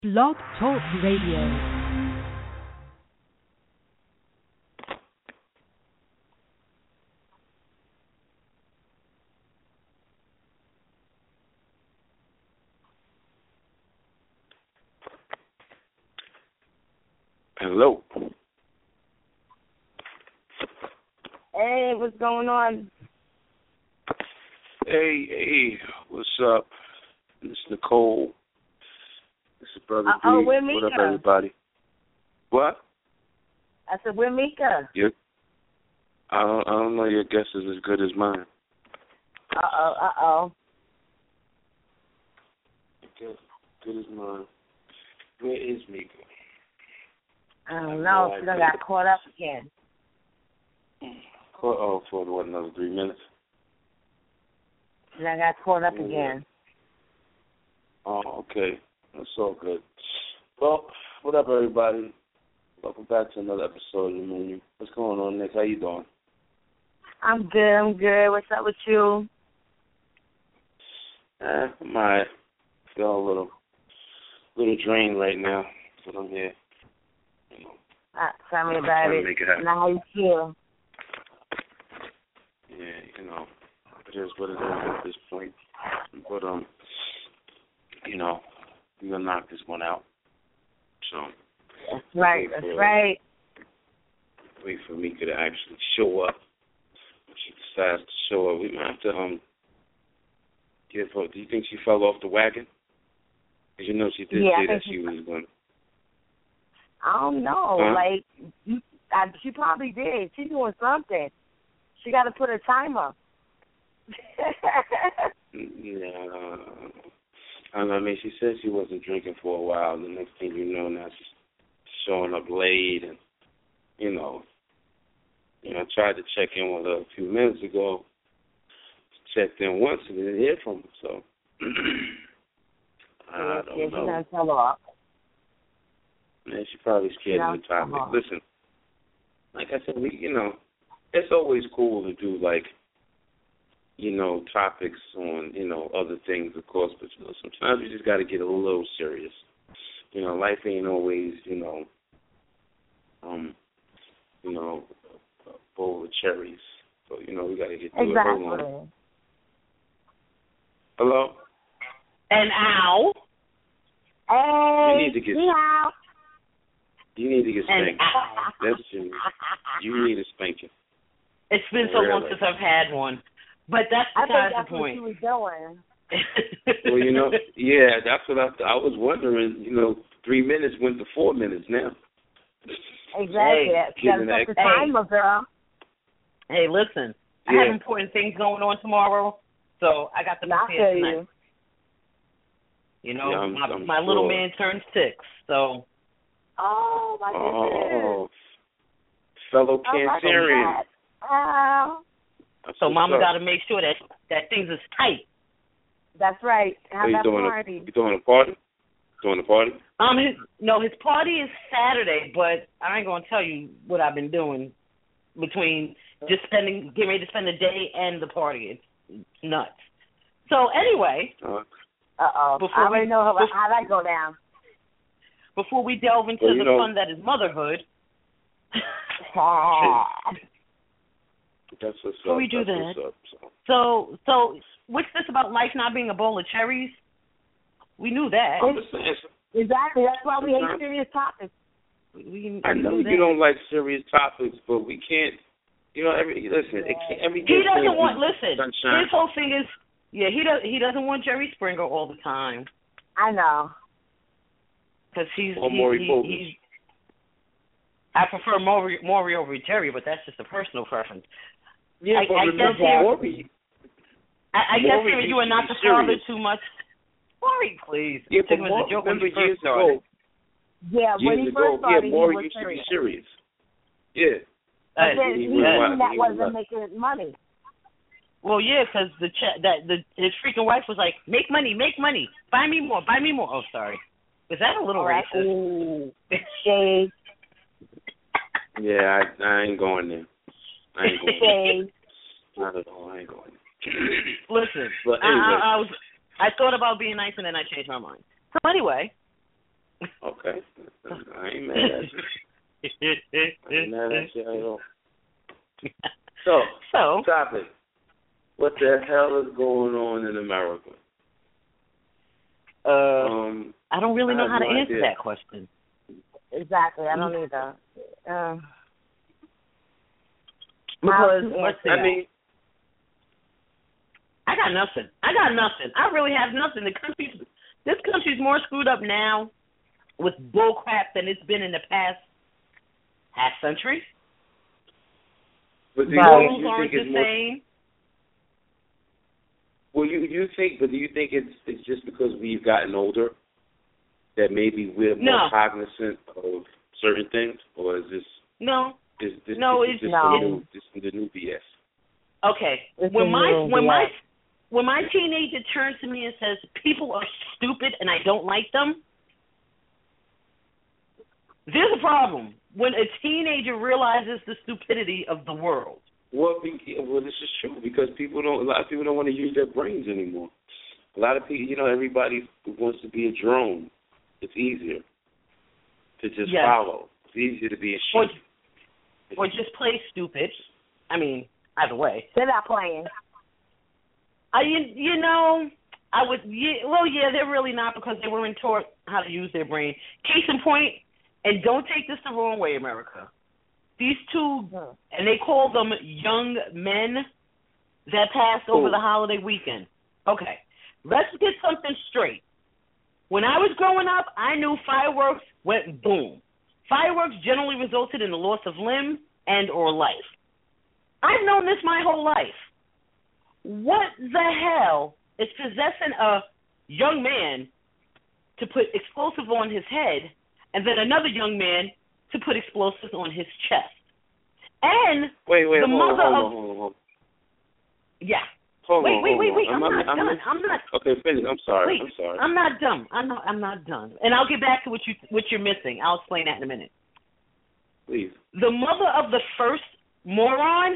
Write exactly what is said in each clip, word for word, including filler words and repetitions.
Blog Talk Radio. Hello. Hey, what's going on? Hey, hey, what's up? This is Nicole. This is Brother Uh, D. oh, we're Mika. What up, everybody? What? I said, we're Mika. You? I don't, I don't know. Your guess is as good as mine. Uh-oh, uh-oh. Good, good as mine. Where is Mika? I don't know. She done got caught up again. Caught, oh, for what, another three minutes? She done got caught up Yeah. again. Oh, okay. That's all good. Well, what up, everybody? Welcome back to another episode of The Menu. What's going on, Nick? How you doing? I'm good, I'm good. What's up with you? Eh, I'm all right. Feel a little, little drained right now, but I'm here. You know, Uh, tell me I'm about trying to it. make it happen. Now how you feel? Yeah, you know, it is what it is at this point. But, um, you know, we're going to knock this one out. So, That's right, wait that's for, right. Wait for Mika to actually show up. If she decides to show up, we might have to, um, give her, do you think she fell off the wagon? Because you know she did Yeah, I say that think she she- was going to. I don't know. Huh? Like, you, I, she probably did. She's doing something. She got to put a timer. Yeah, I don't know. I mean, she said she wasn't drinking for a while. The next thing you know, now she's showing up late, and you know, you know, I tried to check in with her a few minutes ago. Checked in once and didn't hear from her. So I yeah, don't yeah, she's know. going to tell off. Man, she's probably scared Yeah, of the topic. come on. Listen, like I said, we, you know, it's always cool to do like, you know, topics on, you know, other things, of course, but you know, sometimes you just got to get a little serious. You know, life ain't always, you know, um, you know, a bowl of cherries. So, you know, we got to get through it. Hold on. Exactly. Hello? And ow. Hey, You need to get- meow. You need to get And spanked. ow. That's what you need. You need a spanking. It's been so long Really? since I've had one. But that's I think besides that's the what point. she was doing. Well, you know, yeah, that's what I I was wondering. You know, three minutes went to four minutes now. Exactly. Hey, You got to getting set the that- timer, girl. Hey, listen. I Yeah. have important things going on tomorrow, so I got to I prepare feel tonight. you. You know, Yeah, I'm- my, I'm my little sure. man turned six, so Oh, my goodness. Oh, fellow Oh, my Cancerian. God. Oh, That's so what's Mama up. got to make sure that that things is tight. that's right. Have Are you that doing party. a you doing a party? Doing a party? Um, his, no, his party is Saturday, but I ain't gonna tell you what I've been doing between just spending, getting ready to spend the day and the party. It's, it's nuts. So anyway, Uh, Uh-oh. Before I already we- know how, before- how that go down. before we delve into Well, you the know- fun that is motherhood, that's what's Before up. we do that's that- what's up. So. so so what's this about life not being a bowl of cherries? We knew that. I'm just saying, Exactly. That's why we hate Sometimes- serious topics. We, we I know knew that. you don't like serious topics, but we can't. You know, every listen. It can't, every He day doesn't can't want. be Listen, sunshine. his whole thing is, yeah, he does. He doesn't want Jerry Springer all the time I know. because he's Or he, Maury he, Povich. he's. I prefer Maury, Maury over Jerry, but that's just a personal preference. Yeah, I- but I remember, guess here- Maury. I, I guess Maury here used you to are not be the father serious. too much. Maury, please. Yeah, Took but him as Maury, a joke when remember he first years started. ago. Yeah, when Years he ago, first started, yeah, Maury he was used serious. to be serious. Yeah. But Uh, then he he was yeah. wild. knew that He was wasn't wild. making money. Well, yeah, because the ch- that the his freaking wife was like, "Make money, make money, buy me more, buy me more." Oh, sorry, was that a little All right. racist? Ooh. Shade. Yeah, I, I ain't going there. I ain't going there. Shade. Not at all. I ain't going there. Listen, But I, anyway. I, I was I thought about being nice and then I changed my mind. So anyway, Okay. I ain't mad at you. I ain't mad at you at all. So, so topic. What the hell is going on in America? Uh, um, I don't really know I how to no answer idea. that question. Exactly. I don't either. Uh, because let's see. I mean, I got nothing. I got nothing. I really have nothing. The country's this country's more screwed up now with bull crap than it's been in the past half century. but do you, Right. you aren't think the it's more? same. Well, you you think, but do you think it's it's just because we've gotten older that maybe we're more No. cognizant of certain things, or is this No. is this No, this it's- is just no. the new this is the new B S? Okay. It's when a my new when my B S. when my teenager turns to me and says people are stupid and I don't like them, there's a problem. When a teenager realizes the stupidity of the world. Well, be, well, this is true because people don't. A lot of people don't want to use their brains anymore. A lot of people, you know, everybody wants to be a drone. It's easier to just Yes. follow. It's easier to be a Or, sheep. or just play stupid. I mean, either way. They're not playing. I you, you know, I would yeah, well yeah, they're really not because they weren't taught how to use their brain. Case in point, and don't take this the wrong way, America. These two, Hmm. and they call them young men that passed over the holiday weekend. Okay, let's get something straight. When I was growing up, I knew fireworks went boom. Fireworks generally resulted in the loss of limb and or life. I've known this my whole life. What the hell is possessing a young man to put explosive on his head and then another young man to put explosives on his chest? And Wait, wait, the hold on, mother hold of on, hold on, hold on. Yeah. Hold wait, on, wait, hold wait, on. wait. I'm, I'm, not I'm, done. I'm not. Okay, finish. I'm sorry. Wait, I'm sorry. I'm not dumb. I'm not. I'm not done. And I'll get back to what you what you're missing. I'll explain that in a minute. Please. The mother of the first moron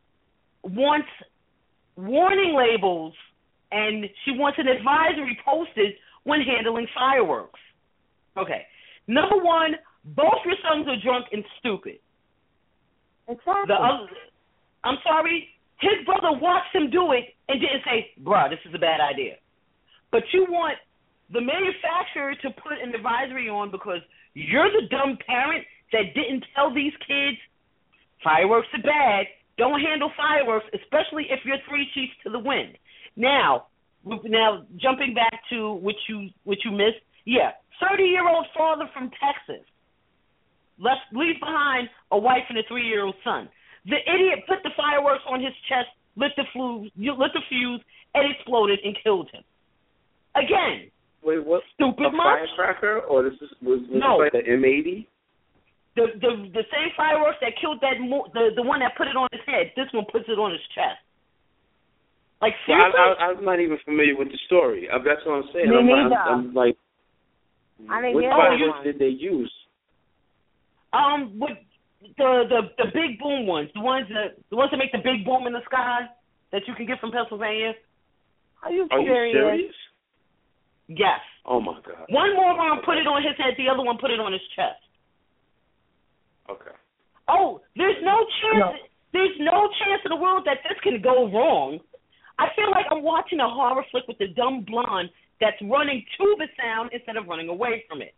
wants warning labels, and she wants an advisory posted when handling fireworks. Okay. Number one, both your sons are drunk and stupid. Exactly. The other, I'm sorry, his brother watched him do it and didn't say, bruh, this is a bad idea. But you want the manufacturer to put an advisory on because you're the dumb parent that didn't tell these kids fireworks are bad. Don't handle fireworks, especially if you're three chiefs to the wind. Now, now jumping back to what you what you missed, yeah, thirty-year-old father from Texas left leaves behind a wife and a three-year-old son. The idiot put the fireworks on his chest, lit the fuse, lit the fuse, and exploded and killed him. Again, Wait, what? stupid A much? firecracker, or this is was, was No. this like the M eighty? The the the same fireworks that killed that mo- the the one that put it on his head. This one puts it on his chest. Like So I, seriously? I, I'm not even familiar with the story. I, that's what I'm saying. Me I'm, neither. I'm, I'm like, I didn't what hear that fireworks one. did they use? um, with the the the big boom ones, the ones that the ones that make the big boom in the sky that you can get from Pennsylvania. Are you Are you serious? serious? Yes. Oh my God. One moron put it on his head. The other one put it on his chest. Okay. Oh, there's no chance. No. There's no chance in the world that this can go wrong. I feel like I'm watching a horror flick with the dumb blonde that's running to the sound instead of running away from it.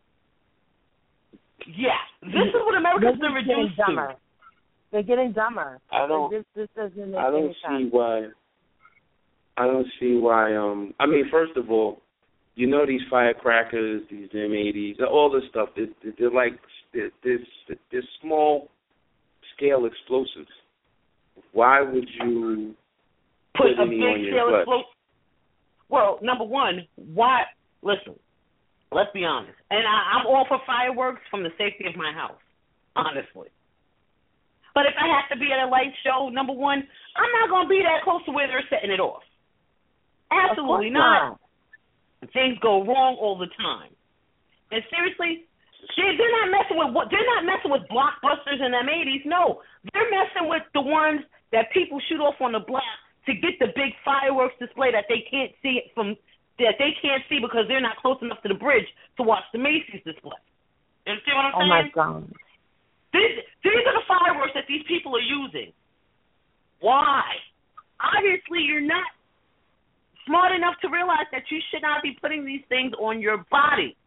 Yeah, this is what America's been They're getting reduced dumber. to. They're getting dumber. I don't. This, this doesn't make I don't any see sense. why. I don't see why. Um. I mean, first of all, you know these firecrackers, these M eighties, all this stuff. They're, they're like they're, they're, they're small scale explosives. Why would you Put put a any big on your scale clutch? explosion. Well, number one, why? Listen, let's be honest. And I, I'm all for fireworks from the safety of my house, honestly. But if I have to be at a light show, number one, I'm not going to be that close to where they're setting it off. Absolutely Of course not. Things go wrong all the time. And seriously, they're, they're not messing with what they're not messing with blockbusters and M eighties. No, they're messing with the ones that people shoot off on the block to get the big fireworks display that they can't see it from that they can't see because they're not close enough to the bridge to watch the Macy's display. You understand what I'm Oh saying? my God. These, these are the fireworks that these people are using. Why? Obviously, you're not smart enough to realize that you should not be putting these things on your body.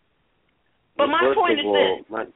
But my First point of is all, this. my,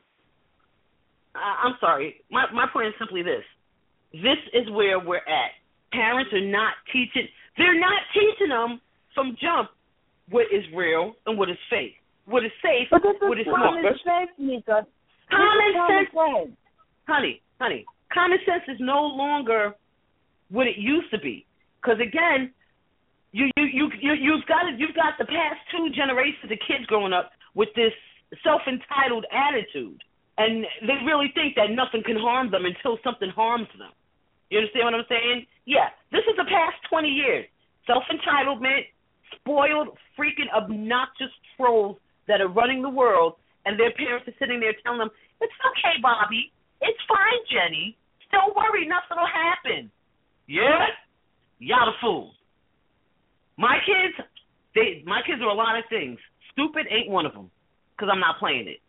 Uh, I'm sorry. My my point is simply this. This is where we're at. Parents are not teaching. They're not teaching them from jump what is real and what is fake. What is safe, But this what is is smart. common sense, Mika. Common sense. sense. Honey, honey, common sense is no longer what it used to be. Because again, you you you you you've got it. You've got the past two generations of kids growing up with this self-entitled attitude, and they really think that nothing can harm them until something harms them. You understand what I'm saying? Yeah, this is the past twenty years. Self-entitlement, spoiled, freaking obnoxious trolls that are running the world, and their parents are sitting there telling them, it's okay, Bobby. It's fine, Jenny. Don't worry, nothing will happen. Yeah? Y'all the fools. My kids, they, my kids are a lot of things. Stupid ain't one of them, because I'm not playing it.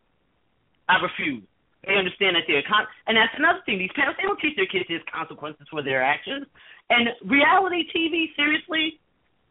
I refuse. They understand that they're con- and that's another thing. These parents, they don't teach their kids there's consequences for their actions. And reality T V, seriously,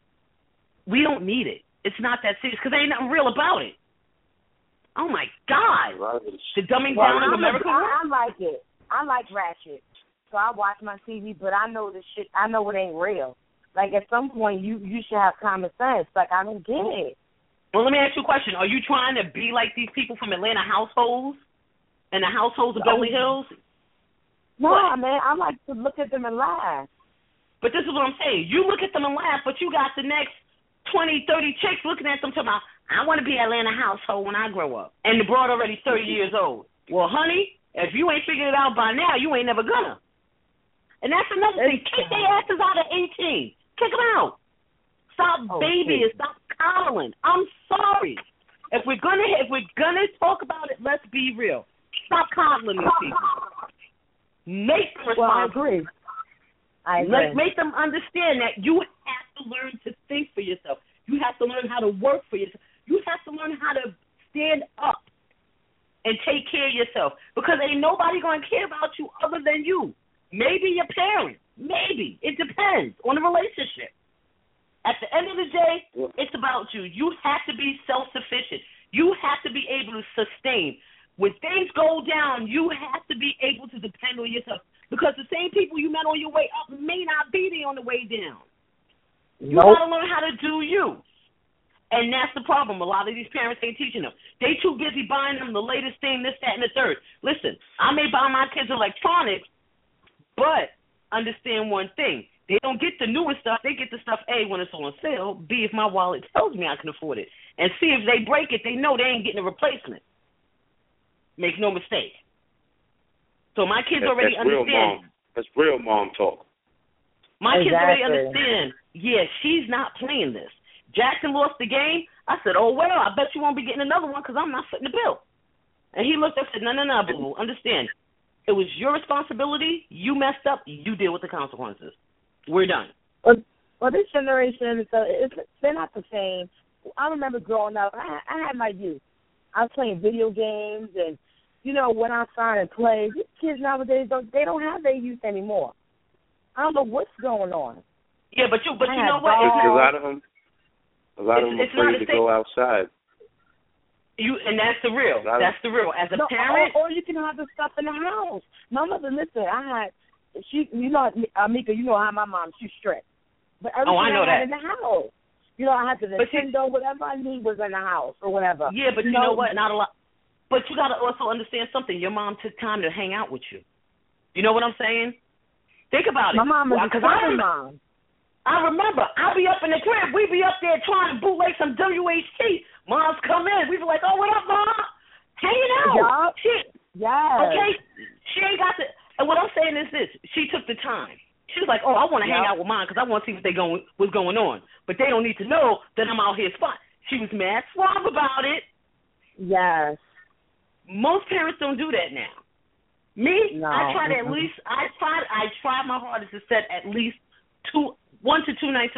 we don't need it. It's not that serious because there ain't nothing real about it. Oh my God, the dumbing Well, down of I'm America. A, I, I like it. I like Ratchet, so I watch my T V. But I know the shit. I know it ain't real. Like at some point, you you should have common sense. Like I don't get it. Well, let me ask you a question. Are you trying to be like these people from Atlanta households? And the households of Beverly Hills? No, What? man, I like to look at them and laugh. But this is what I'm saying. You look at them and laugh, but you got the next twenty, thirty chicks looking at them talking about, I want to be Atlanta household when I grow up. And the broad already thirty years old. Well, honey, if you ain't figured it out by now, you ain't never gonna. And that's another thing. Kick their asses out at eighteen. Kick them out. Stop Oh, babying. shit. Stop coddling. I'm sorry. If we're gonna if we're gonna talk about it, let's be real. Stop coddling these people. Make them Well, I responsible. agree. I agree. Let, make them understand that you have to learn to think for yourself. You have to learn how to work for yourself. You have to learn how to stand up and take care of yourself because ain't nobody going to care about you other than you. Maybe your parents. Maybe. It depends on the relationship. At the end of the day, it's about you. You have to be self-sufficient. You have to be able to sustain. When things go down, you have to be able to depend on yourself because the same people you met on your way up may not be there on the way down. You Nope. got to learn how to do you. And that's the problem. A lot of these parents ain't teaching them. They too busy buying them the latest thing, this, that, and the third. Listen, I may buy my kids electronics, but understand one thing. They don't get the newest stuff. They get the stuff, A, when it's on sale, B, if my wallet tells me I can afford it, and C, if they break it, they know they ain't getting a replacement. Make no mistake. So my kids That's, already that's real understand. mom. That's real mom talk. My kids already Exactly. understand, yeah, she's not playing this. Jackson lost the game. I said, oh, well, I bet you won't be getting another one because I'm not footing the bill. And he looked up and said, no, no, no, boo, understand. It was your responsibility. You messed up. You deal with the consequences. We're done. Well, well this generation, so it's, they're not the same. I remember growing up, I, I had my youth. I was playing video games and, you know, went outside and played. These kids nowadays, don't, they don't have their youth anymore. I don't know what's going on. Yeah, but you, but I you had know what? balls. It's, A lot of them, a lot of It's- them it's not afraid a to thing. go outside. you, and that's the real. Got it. That's the real. As a No, parent, or, or you can have the stuff in the house. My mother, listen, I had, she, you know, Amika, you know how my mom, she's strict. But everything Oh, I know I had that. in the house. You know, I had the But see- Nintendo, whatever I need was in the house or whatever. yeah, but you know what? Not a lot. But you got to also understand something. Your mom took time to hang out with you. You know what I'm saying? Think about it. My mom is Well, a 'cause I fine remember, mom. I remember, I'll be up in the crib. We be up there trying to bootleg some W H T. Moms come in. We be like, oh, what up, Mom? Hanging out. Yup. She, Yes. okay? She ain't got the, and what I'm saying is this. She took the time. She was like, oh, I want to hang Yep. out with mine because I want to see what they going, what's going on. But they don't need to know that I'm out here spot. She was mad suave about it. Yes. Most parents don't do that now. Me, No. I try to at Mm-mm. least, I tried, I tried my hardest to set at least two, one to two nights a week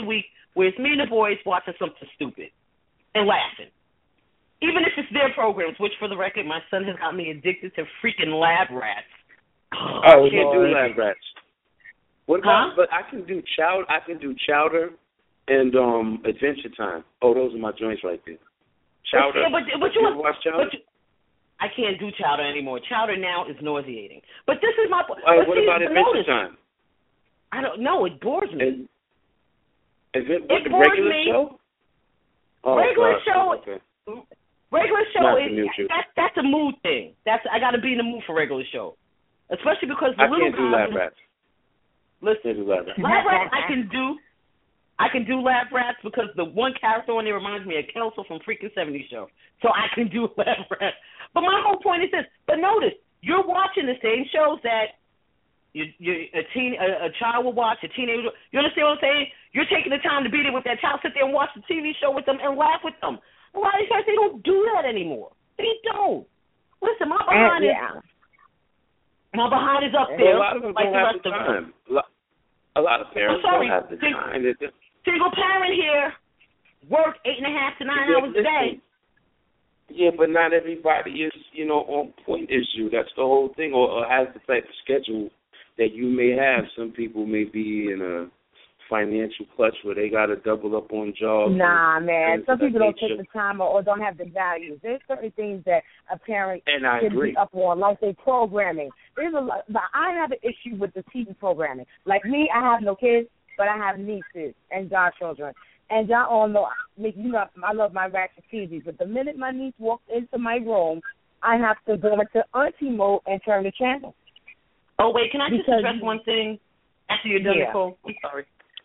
where it's me and the boys watching something stupid and laughing. Even if it's their programs, which for the record, my son has got me addicted to freaking Lab Rats. Oh, I can't do Lab Rats. What about? Huh? But I can do Chowder. I can do Chowder and um Adventure Time. Oh, those are my joints right there. Chowder. Yeah, but, but you, you watch Chowder? But you, I can't do Chowder anymore. Chowder now is nauseating. But this is my. Uh, what see, about Adventure notice, Time? I don't know. It bores me. And, is it, what, it the bores regular me. show? Oh, regular gosh, show. Okay. Regular show Not is that, that's a mood thing. That's I got to be in the mood for regular show, especially because the I little can't do guys. Lab Rats. Listen, do Lab Rats. Lab Rats I can do. I can do Lab Rats because the one character on there reminds me of Kelso from freaking seventies Show. So I can do Lab Rats. But my whole point is this. But notice, you're watching the same shows that you, you, a teen, a, a child will watch, a teenager. You understand what I'm saying? You're taking the time to be there with that child, sit there and watch the T V show with them and laugh with them. A lot of these guys, they don't do that anymore. They don't. Listen, my behind uh, yeah. is my behind is up there. A lot of them like don't the have rest the of time. Them. A lot of parents sorry, don't have the sing, time. Single parent here, work eight and a half to nine yeah, hours a day. Yeah, but not everybody is, you know, on point as you. That's the whole thing, or, or has the type of schedule that you may have. Some people may be in a financial clutch where they got to double up on jobs. Nah, and, man. and Some people don't nature. take the time or, or don't have the values. There's certain things that a parent and I should agree. be up on, like they programming. There's a lot, but I have an issue with the T V programming. Like me, I have no kids, but I have nieces and godchildren. And y'all all know, you know, I love my ratchet T V. But the minute my niece walks into my room, I have to go into auntie mode and turn the channel. Oh wait, can I just because, address one thing after you're done, yeah. Nicole? I'm sorry.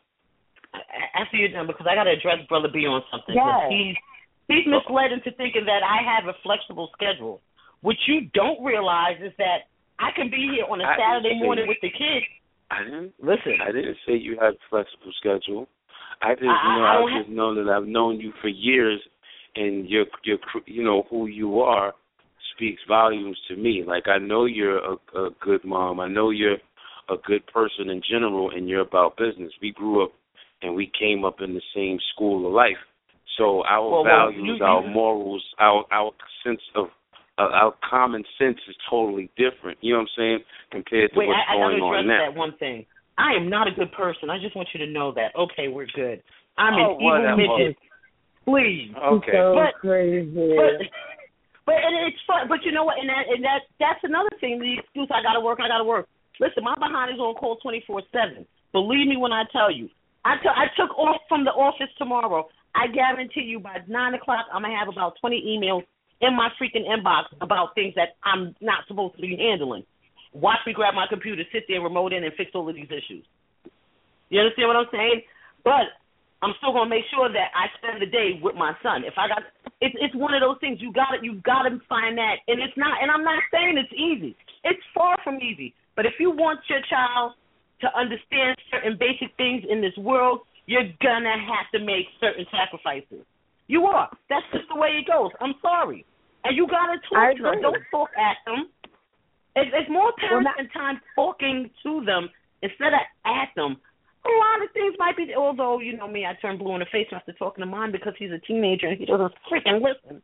After you're done, because I got to address Brother B on something. Yes. He's he's misled into thinking that I have a flexible schedule. What you don't realize is that I can be here on a I Saturday morning with the kids. I didn't listen. I didn't say you had a flexible schedule. I just I, know I, I I just know that I've known you for years, and your your you know who you are speaks volumes to me. Like I know you're a, a good mom. I know you're a good person in general, and you're about business. We grew up. And we came up in the same school of life, so our well, values, well, you, our you, morals, our our sense of uh, our common sense is totally different. You know what I'm saying? Compared to wait, what's I, I going gotta on address now. that one thing. I am not a good person. I just want you to know that. Okay, we're good. I'm oh, an evil whatever. midget. Please. Okay. So but, crazy. But, but and it's fun. But you know what? And that and that that's another thing. The excuse I gotta work. I gotta work. Listen, my behind is on call twenty-four seven. Believe me when I tell you. I, t- I took off from the office tomorrow. I guarantee you by nine o'clock I'm going to have about twenty emails in my freaking inbox about things that I'm not supposed to be handling. Watch me grab my computer, sit there, remote in, and fix all of these issues. You understand what I'm saying? But I'm still going to make sure that I spend the day with my son. If I got, it's it's one of those things. You got it. You got to find that, and it's not. And I'm not saying it's easy. It's far from easy. But if you want your child to understand certain basic things in this world, you're going to have to make certain sacrifices. You are. That's just the way it goes. I'm sorry. And you got to talk to them. Don't talk at them. It's, it's more parents well, and time talking to them instead of at them. A lot of things might be, although, you know me, I turn blue in the face after talking to mine because he's a teenager and he doesn't freaking listen.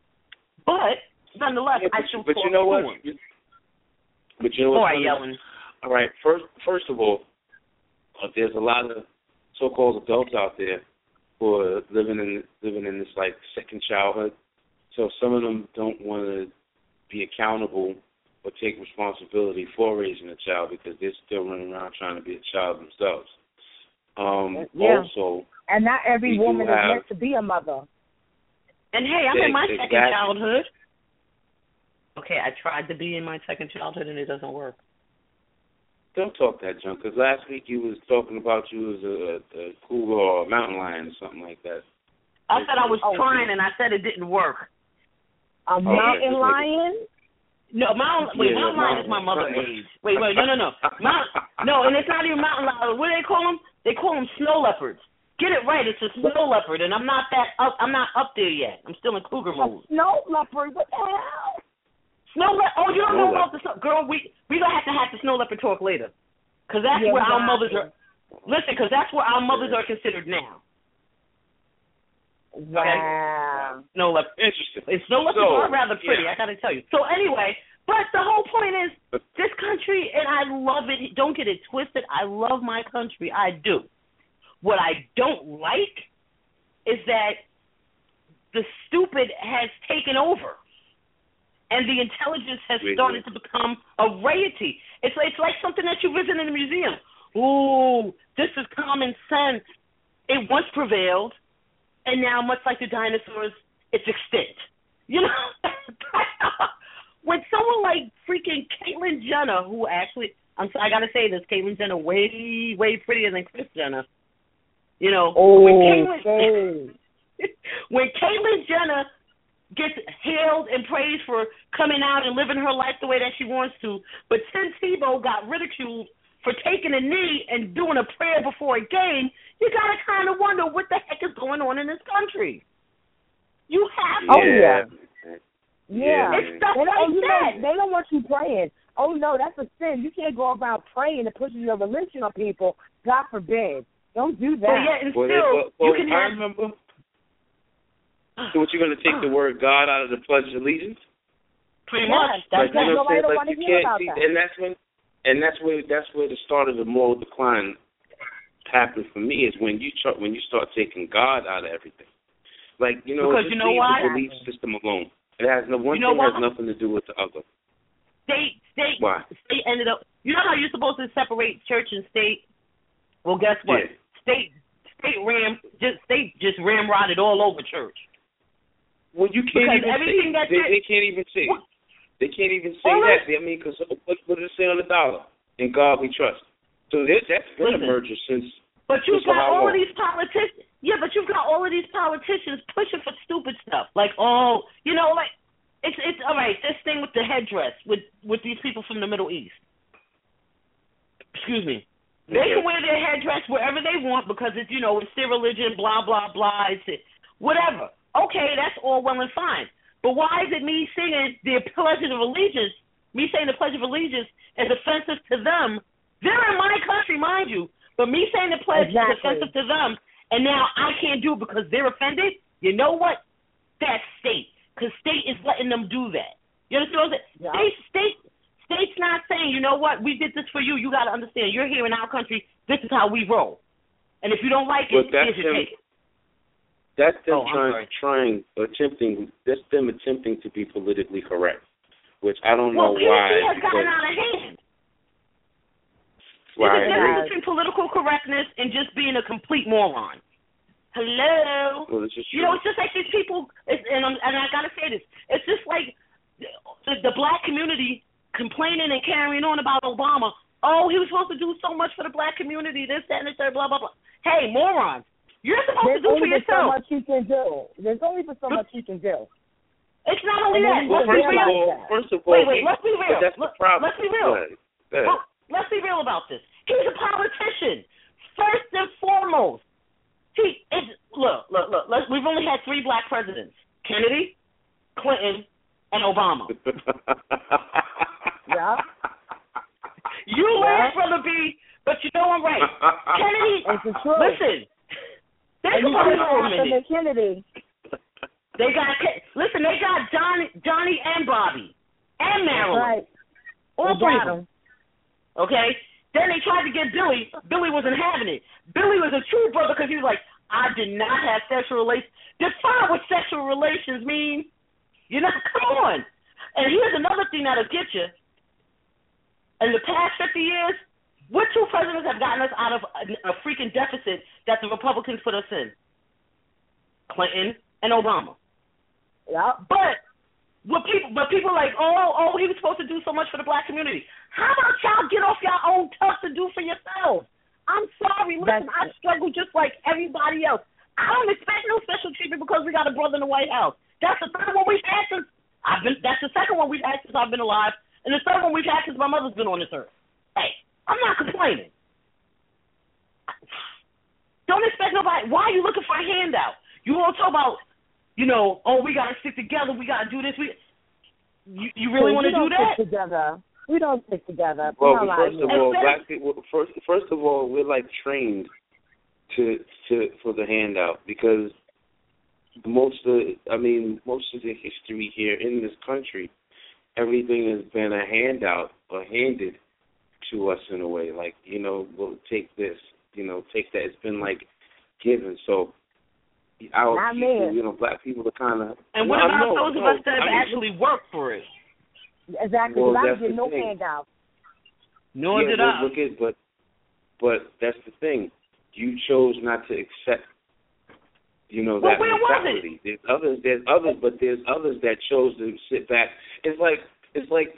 But, nonetheless, yeah, but, I should but talk you know to what? him. But you know Or what's yelling. All right, first, first of all, uh, there's a lot of so-called adults out there who are living in living in this like second childhood. So some of them don't want to be accountable or take responsibility for raising a child because they're still running around trying to be a child themselves. Um, yeah. Also, and not every woman is have, meant to be a mother. And hey, I'm yeah, in my exactly. second childhood. Okay, I tried to be in my second childhood and it doesn't work. Don't talk that junk, because last week you was talking about you as a, a, a cougar or a mountain lion or something like that. I said I was oh, trying, and I said it didn't work. A mountain oh, lion? No, mountain. Wait, yeah, mountain lion is my mother's age. Wait, wait, no, no, no, Mount, no, and it's not even mountain lion. What do they call them? They call them snow leopards. Get it right. It's a snow leopard, and I'm not that. Up, I'm not up there yet. I'm still in cougar mode. A snow leopard? What the hell? Snow leopard. Oh, you don't know about the snow, girl. We we gonna have to have the snow leopard talk later, because that's yeah, where our wow. mothers are. Listen, because that's where our mothers are considered now. Wow. Okay? No leopard. Interesting. It's no leopard So, are rather pretty, yeah. I got to tell you. So anyway, but the whole point is, this country, and I love it. Don't get it twisted. I love my country. I do. What I don't like is that the stupid has taken over, and the intelligence has Really? started to become a rarity. It's it's like something that you visit in a museum. Ooh, this is common sense. It once prevailed, and now, much like the dinosaurs, it's extinct. You know, when someone like freaking Caitlyn Jenner, who actually, I'm sorry, I gotta say this, Caitlyn Jenner way way prettier than Kris Jenner. You know, oh, when Caitlyn, okay. when Caitlyn Jenner gets hailed and praised for coming out and living her life the way that she wants to, but Tim Tebow got ridiculed for taking a knee and doing a prayer before a game, you got to kind of wonder what the heck is going on in this country. You have to. Oh, yeah. Yeah. Yeah. It's stuff they, don't, like you that. know, they don't want you praying. Oh, no, that's a sin. You can't go about praying and pushing your religion on people. God forbid. Don't do that. But yet and Well, still, they, well, well, you can I have... remember. So what, you're going to take the word God out of the Pledge of Allegiance? Pretty Yeah, much. that's Like, you know nobody what don't I'm want saying? to Like, you hear can't about see, that. and that's when, and that's where that's where the start of the moral decline happened for me, is when you try, when you start taking God out of everything. Like, you know, Because just you know leave why? the belief system alone. It has no one You know thing why? has nothing to do with the other. State, state, Why? state ended up... You know how you're supposed to separate church and state? Well, guess what? Yeah. State, state ram, just state just ramrodded all over church. Well, you can't Because even everything say that they, they- they can't even say What? they can't even say All that. right. I mean, because what, what does it say on the dollar? In God we trust. So there, that's been Listen. a merger since. But you've since got how all long? of these politicians. Yeah, but you've got all of these politicians pushing for stupid stuff. Like, oh, you know, like it's it's all right. This thing with the headdress with with these people from the Middle East. Excuse me. They Yeah. can wear their headdress wherever they want because it's, you know, it's their religion. Blah blah blah. It's it, whatever. Okay, that's all well and fine. But why is it me singing the Pledge of Allegiance? Me saying the Pledge of Allegiance is offensive to them. They're in my country, mind you. But me saying the pledge Exactly. is offensive to them, and now I can't do it because they're offended. You know what? That's state, because state is letting them do that. You understand what I'm saying? Yeah. State, state, state's not saying, you know what? We did this for you. You got to understand. You're here in our country. This is how we roll. And if you don't like it, But that's here's your them- ticket. That's them Oh, I'm trying, trying, attempting. That's them attempting to be politically correct, which I don't Well, know P C why. has gotten because- out of hand. Well, I There's a agree. difference between political correctness and just being a complete moron. Hello? Well, this is You true. know, it's just like these people, it's, and, I'm, and I got to say this, it's just like the, the black community complaining and carrying on about Obama. Oh, he was supposed to do so much for the black community, this, that, and the third, blah, blah, blah. Hey, morons, you're supposed There's to do for only so yourself. much you can do. There's only for so much you can do. It's not only And that. then Well, Let's be first of real. all, that. first of all, Wait, wait, let's be real. But that's the Let- problem. let's be real. Go ahead. Go ahead. Well, let's be real about this. He's a politician, first and foremost. He is. Look, look, look. Let's, we've only had three black presidents: Kennedy, Clinton, and Obama. Yeah. You laugh, brother B, but you know I'm right. Kennedy. It's the truth. Listen, think And you about see it what for a happened minute. to Kennedy. They got listen. They got Johnny, Johnny, and Bobby, and That's Marilyn. right. All They three got of them. him. Okay? Then they tried to get Billy. Billy wasn't having it. Billy was a true brother because he was like, I did not have sexual relations. Define what sexual relations mean. You know, come on. And here's another thing that'll get you. In the past fifty years, what two presidents have gotten us out of a, a freaking deficit that the Republicans put us in? Clinton and Obama. Yeah. But what people, but people are like, oh, oh, he was supposed to do so much for the black community. How about y'all get off your own tough to do for yourselves? I'm sorry, listen, That's- I struggle just like everybody else. I don't expect no special treatment because we got a brother in the White House. That's the third one we've had since I've been. That's the second one we've had since I've been alive, and the third one we've had since my mother's been on this earth. Hey, I'm not complaining. Don't expect nobody. Why are you looking for a handout? You won't talk about, you know, oh, we got to stick together. We got to do this. We, you, you really want to do We don't that? stick together. We don't stick together. Well, Come on, first of man. all, Instead- black people. First, first of all, we're like trained to to for the handout because most of I mean most of the history here in this country, everything has been a handout or handed to us in a way. Like, you know, well, take this, you know, take that. It's been like given. So our Not people, me. you know, black people are kind of. And what no, about no, those no, of us that have I mean, actually worked for it? Exactly. Well, Because I that's didn't get the no thing. handout. Nor yeah, did well, I. look at, but but that's the thing. You chose not to accept. You know, Well, that where was mentality. There's others. There's others, but there's others that chose to sit back. It's like it's like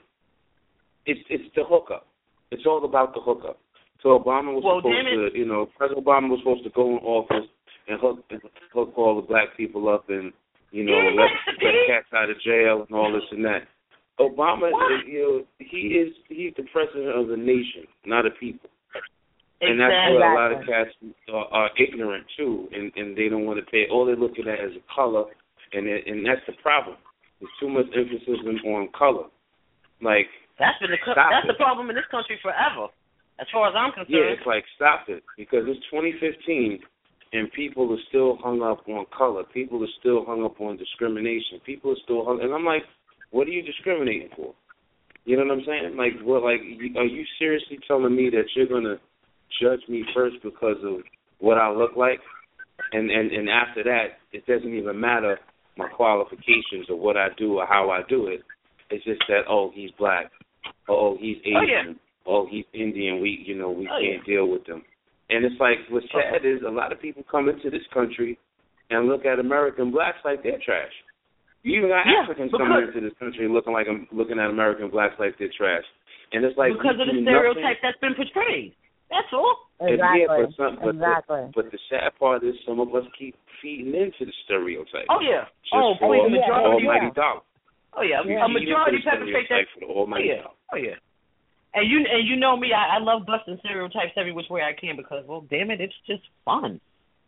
it's it's the hookup. It's all about the hookup. So Obama was Well, supposed damn it. to, you know, President Obama was supposed to go in office and hook hook all the black people up and, you know, He let, likes to let be. cats out of jail and all this and that. Obama, What? you know, he is he's the president of the nation, not a people. And Exactly. that's where a lot of cats are, are ignorant too, and, and they don't want to pay. All they're looking at is a color, and it, and that's the problem. There's too much emphasis on color. Like That's been the co- stop that's it. the problem in this country forever, as far as I'm concerned. Yeah, it's like stop it, because it's twenty fifteen, and people are still hung up on color. People are still hung up on discrimination. People are still hung, and I'm like, what are you discriminating for? You know what I'm saying? Like, what? Like, are you seriously telling me that you're gonna judge me first because of what I look like, and, and and after that, it doesn't even matter my qualifications or what I do or how I do it. It's just that, oh, he's black, oh, he's Asian, Oh, yeah. oh, he's Indian. We, you know, we Oh, can't yeah. deal with them. And it's like, what's sad is a lot of people come into this country and look at American blacks like they're trash. You even got Yeah, Africans because- coming into this country looking like looking at American blacks like they're trash. And it's like because we of the do stereotype nothing. that's been portrayed. That's all. Exactly. Yeah, but, some, but, exactly. the, but the sad part is some of us keep feeding into the stereotype. Oh yeah. Just Oh, for please, yeah, the majority. almighty yeah. dollar. Oh yeah, Yeah. a majority Feed into pepper the shake. stereotype That. for the Oh almighty yeah. dollar. Oh yeah. And you and you know me, I, I love busting stereotypes every which way I can because, well, damn it, it's just fun.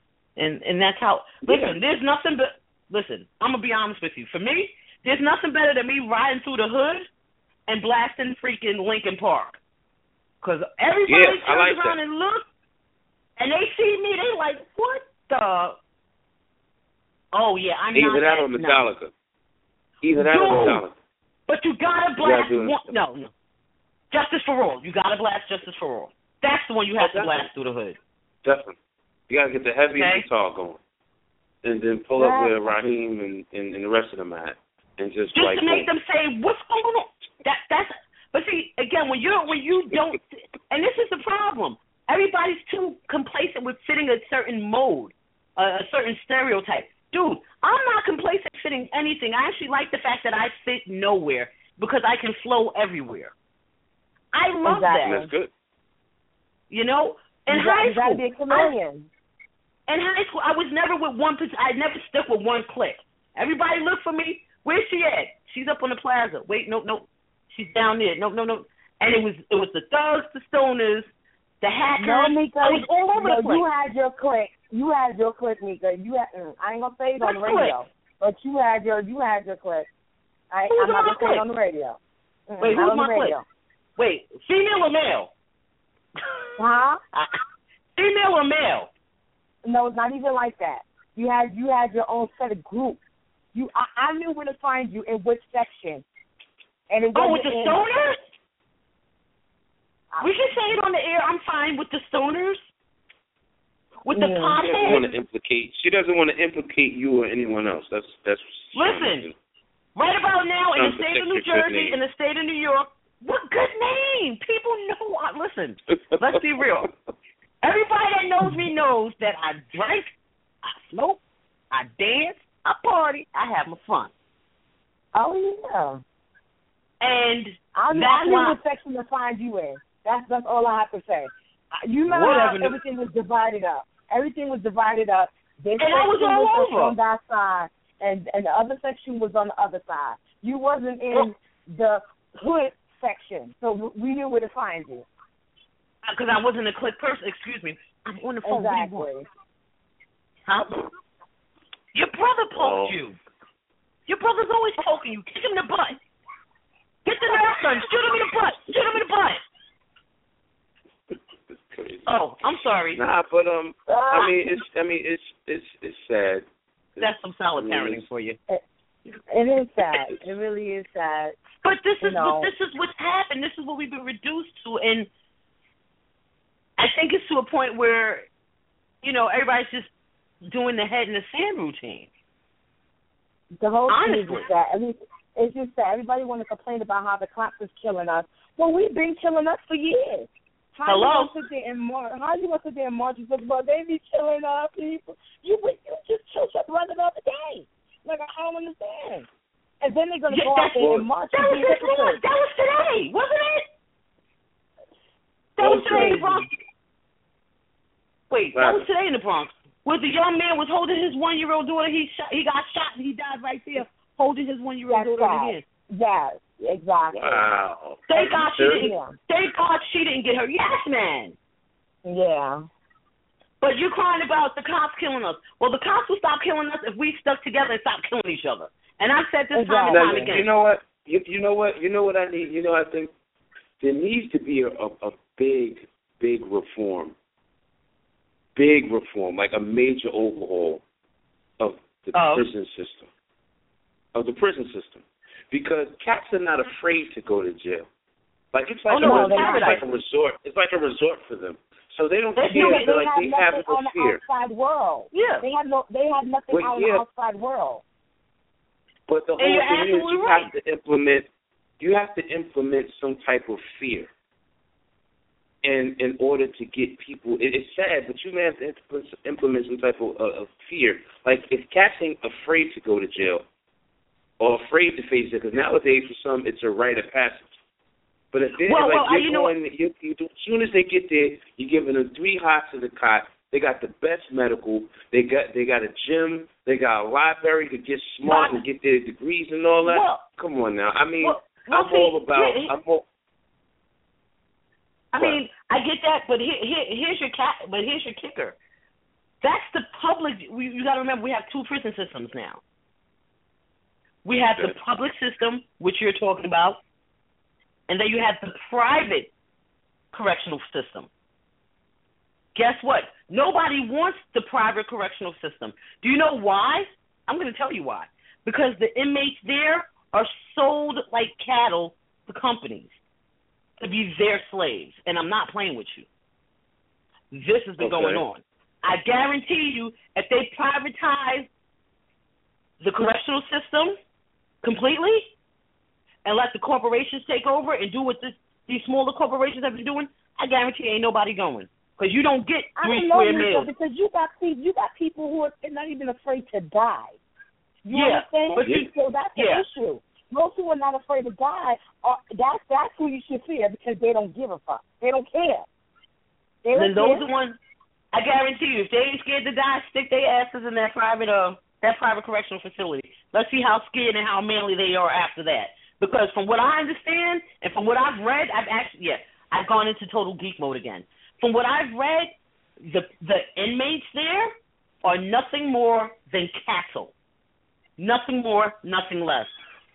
And and that's how. Listen, Yeah. there's nothing but. Listen, I'm gonna be honest with you. For me, there's nothing better than me riding through the hood and blasting freaking Lincoln Park. Because everybody Yeah, I turns like around that. and look, and they see me, they like, what the? Oh yeah, I'm Either not that that, or Metallica. Either that Dude. or Metallica. But you gotta You blast gotta do it. one. No, no. Justice for all. You gotta blast Justice for all. That's the one you have Oh, to blast through the hood. Definitely. You got to get the heaviest Okay. guitar going. And then pull up Yeah. where Raheem and, and, and the rest of them at. And just, Just like, to make boom. them say, what's going on? That that's. But see, again, when you when you don't, and this is the problem. Everybody's too complacent with fitting a certain mode, a, a certain stereotype. Dude, I'm not complacent fitting anything. I actually like the fact that I fit nowhere because I can flow everywhere. I love Exactly. And that. that's good. You know, in you high got, you got school, to be a I, chameleon. in high school, I was never with one. pos- I never stuck with one clique. Everybody looked for me. Where's she at? She's up on the plaza. Wait, nope, nope. She's down there. Nope, nope, nope. And it was it was the thugs, the stoners, the hackers. No, Mika. I was all over no, the place. you had your click. You had your click, Mika. You had. Mm, I ain't gonna say it on the What radio, but you had your you had your click. I, Who's I'm on not my gonna say clique? it on the radio. Mm, Wait, not who's on my the radio. Wait, female or male? Huh? Female or male? No, it's not even like that. You had you had your own set of groups. You, I, I knew where to find you in which section, and it Oh, with wasn't the in- stoners? I- We can say it on the air. I'm fine with the stoners. With the Yeah. She doesn't want potheads. to implicate. She doesn't want to implicate you or anyone else. That's that's. Listen. Right about now, in the Some state of protect New your good Jersey, name. in the state of New York, what good name? People know. I, listen, let's be real. Everybody that knows me knows that I drink, I smoke, I dance, I party, I have my fun. Oh yeah. And I knew, that's I knew why. what section to find you in. That's that's all I have to say. I- You remember Whatever. how everything was divided up? Everything was divided up. This And I was section all was over. on that side, and and the other section was on the other side. You wasn't in the hood section, so we knew where to find you. Because I wasn't a click person. Excuse me. I'm on the phone. What do you want? Exactly. Huh? Your brother poked Oh. you. Your brother's always poking you. Kick him in the butt. Get the nerve gun. Shoot him in the butt. Shoot him in the butt. It's crazy. Oh, I'm sorry. Nah, but um, I mean, it's I mean, it's it's it's sad that's some solid It parenting is. for you. It, it is sad. It really is sad. But this You is know. but this is what's happened. This is what we've been reduced to, and I think it's to a point where, you know, everybody's just doing the head in the sand routine. The whole thing is Honestly. just that. I mean, it's just that everybody want to complain about how the cops is killing us. Well, we've been killing us for years. How Hello? you gonna sit there and mar- How you gonna sit there and march and say, "Well, they be killing our people"? You you just killed your brother the other day. Like, I don't understand. And then they're gonna Yeah, go out that's there what- and march That and was be this morning. hypocrites. That was today, wasn't it? That was today in the Bronx. Wait, that was today in the Bronx. Where the young man was holding his one-year-old daughter. He shot. He got shot and he died right there, holding his one-year-old That's daughter right. again. Yes, exactly. Wow. Thank God she didn't. Yeah. Thank God she didn't get hurt. Yes, man. Yeah. But you're crying about the cops killing us. Well, the cops will stop killing us if we stuck together and stop killing each other. And I've said this time and Now, time again. you know what? You, you know what? You know what I need? You know, I think there needs to be a, a, a big, big reform. Big reform, like a major overhaul of the Oh. prison system. Of the prison system. Because cats are not afraid to go to jail. Like it's like, Oh, no, a, they're it's not. like a resort. It's like a resort for them. So they don't They care. do it. They're They like have they have nothing no on the fear. outside world. Yeah. They have no. They have nothing Well, out in yeah. the outside world. But the And whole you're thing is absolutely you right. have to implement you have to implement some type of fear. And in order to get people, it, it's sad, but you have to implement some type of, uh, of fear. Like if cats ain't afraid to go to jail or afraid to face it, because nowadays for some it's a rite of passage. But if they're Well, like well, you're you know going, you, you, as soon as they get there, you're giving them three hots to the cot. They got the best medical. They got they got a gym. They got a library to get smart and get their degrees and all that. Well, Come on now. I mean, well, well, I'm see, all about. here- I'm all, I mean, I get that, but here, here, here's your cat. But here's your kicker. That's the public. We, you got to remember, we have two prison systems now. We have the Okay. public system, which you're talking about, and then you have the private correctional system. Guess what? Nobody wants the private correctional system. Do you know why? I'm going to tell you why. Because the inmates there are sold like cattle to companies to be their slaves, and I'm not playing with you. This has been Okay. going on. I guarantee you, if they privatize the correctional system completely and let the corporations take over and do what this, these smaller corporations have been doing, I guarantee ain't nobody going. Because you don't get I three don't know square Lisa, meals. because you got people, you got people who are not even afraid to die. You Yeah, understand? but you- so that's the yeah. issue. Most who are not afraid to die, are, that's that's who you should fear because they don't give a fuck. They don't care. They Then don't those care. are ones. I guarantee you, if they ain't scared to die, stick their asses in that private uh that private correctional facility. Let's see how scared and how manly they are after that. Because from what I understand and from what I've read, I've actually yeah, I've gone into total geek mode again. From what I've read, the the inmates there are nothing more than cattle. Nothing more, nothing less.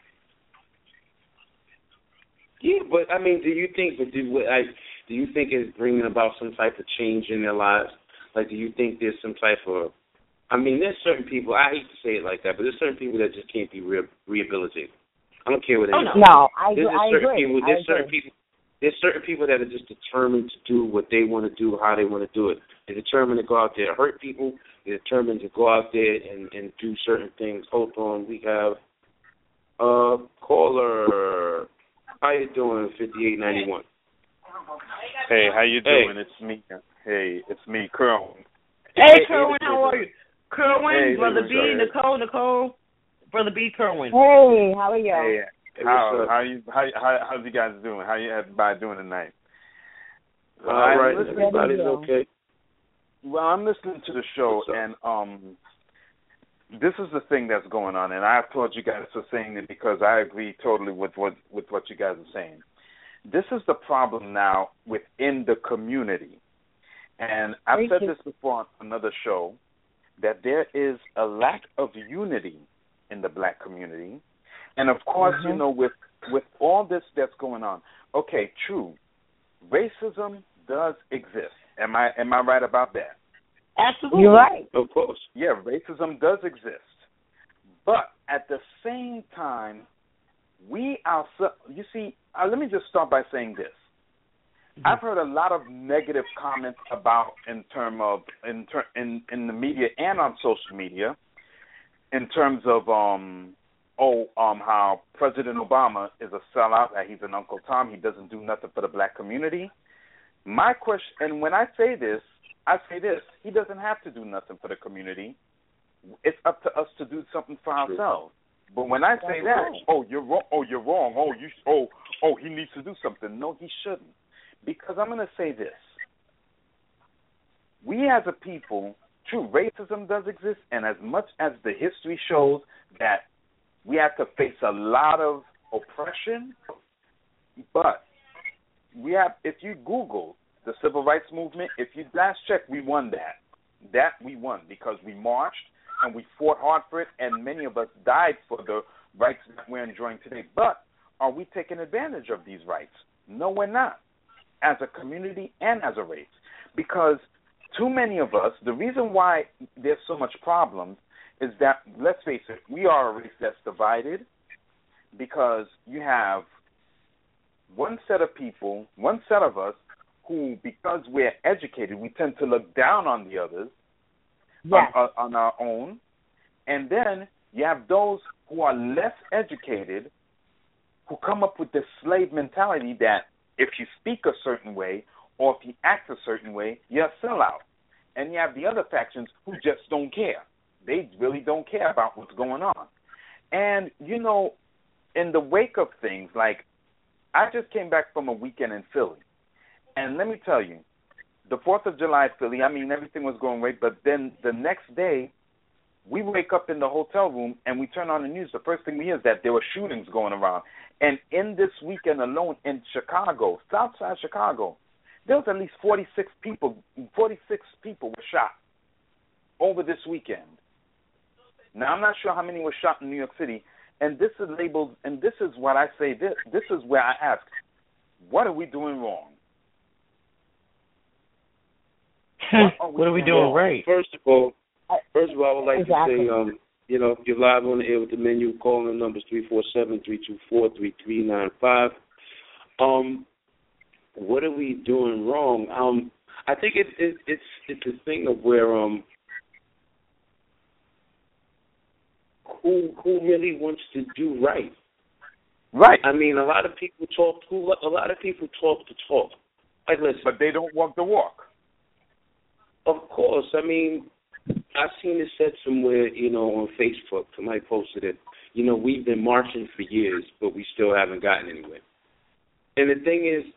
yeah, but I mean, do you think? But do what I do you think it's bringing about some type of change in their lives? Like, do you think there's some type of? I mean, there's certain people. I hate to say it like that, but there's certain people that just can't be re- rehabilitated. I don't care what Oh, anybody. no. No, I, There's I certain agree. people. I There's agree. certain people. There's certain people that are just determined to do what they want to do, how they want to do it. They're determined to go out there and hurt people. They're determined to go out there and, and do certain things. Hold on, we have a caller. How you doing, fifty-eight ninety-one? Hey, how you Hey. doing? It's me. Hey, it's me, Kerwin. Hey, Kerwin, how are you? Kerwin, Hey, Brother hey, B, what's up? Nicole, Nicole, Brother B, Kerwin. Hey, how are you? Hey, Hey, how what's up? how you how how how's you guys doing? How you everybody doing tonight? All right, listen, everybody's Yeah. okay. Well, I'm listening to the show, What's up? and um, this is the thing that's going on, and I applaud you guys for saying it because I agree totally with what with what you guys are saying. This is the problem now within the community, and I've Thank said you. this before on another show that there is a lack of unity in the black community, and of course, Mhm. you know, with with all this that's going on. Okay, true, racism does exist. Am I am I right about that? Absolutely. You're right. Of course. Yeah, racism does exist. But at the same time, we ourselves, you see, uh, let me just start by saying this. Mm-hmm. I've heard a lot of negative comments about in term of in ter- in in the media and on social media, in terms of um oh um how President Obama is a sellout, that he's an Uncle Tom, he doesn't do nothing for the black community. My question, and when I say this, I say this: he doesn't have to do nothing for the community. It's up to us to do something for ourselves. But when I say that, oh you're wrong, oh you're wrong, oh you oh oh he needs to do something. No, he shouldn't. Because I'm going to say this. We as a people, true, racism does exist, and as much as the history shows that we have to face a lot of oppression, but we have, if you Google the civil rights movement, if you last check, we won that. That we won because we marched and we fought hard for it, and many of us died for the rights that we're enjoying today. But are we taking advantage of these rights? No, we're not. As a community and as a race, because too many of us, the reason why there's so much problems is that, let's face it, we are a race that's divided because you have one set of people, one set of us who, because we're educated, we tend to look down on the others, yes. on, on our own, and then you have those who are less educated who come up with this slave mentality that if you speak a certain way or if you act a certain way, you're a sellout. And you have the other factions who just don't care. They really don't care about what's going on. And, you know, in the wake of things, like I just came back from a weekend in Philly. And let me tell you, the fourth of July Philly, I mean, everything was going great. But then the next day, we wake up in the hotel room and we turn on the news. The first thing we hear is that there were shootings going around. And in this weekend alone in Chicago, Southside Chicago, there was at least forty-six people, forty-six people were shot over this weekend. Now, I'm not sure how many were shot in New York City. And this is labeled, and this is what I say, this, this is where I ask, what are we doing wrong? What are we, what are we doing right? First of all, first of all, I would like exactly. to say, um, you know, if you're live on the air with the menu, call the numbers three four seven, three two four, three three nine five. Um, what are we doing wrong? Um, I think it, it, it's it's a thing of where um, who who really wants to do right. Right. I mean, a lot of people talk. Who a lot of people talk to talk. Like, listen, but they don't walk the walk. Of course. I mean, I've seen it said somewhere, you know, on Facebook. Somebody posted it. You know, we've been marching for years, but we still haven't gotten anywhere. And the thing is,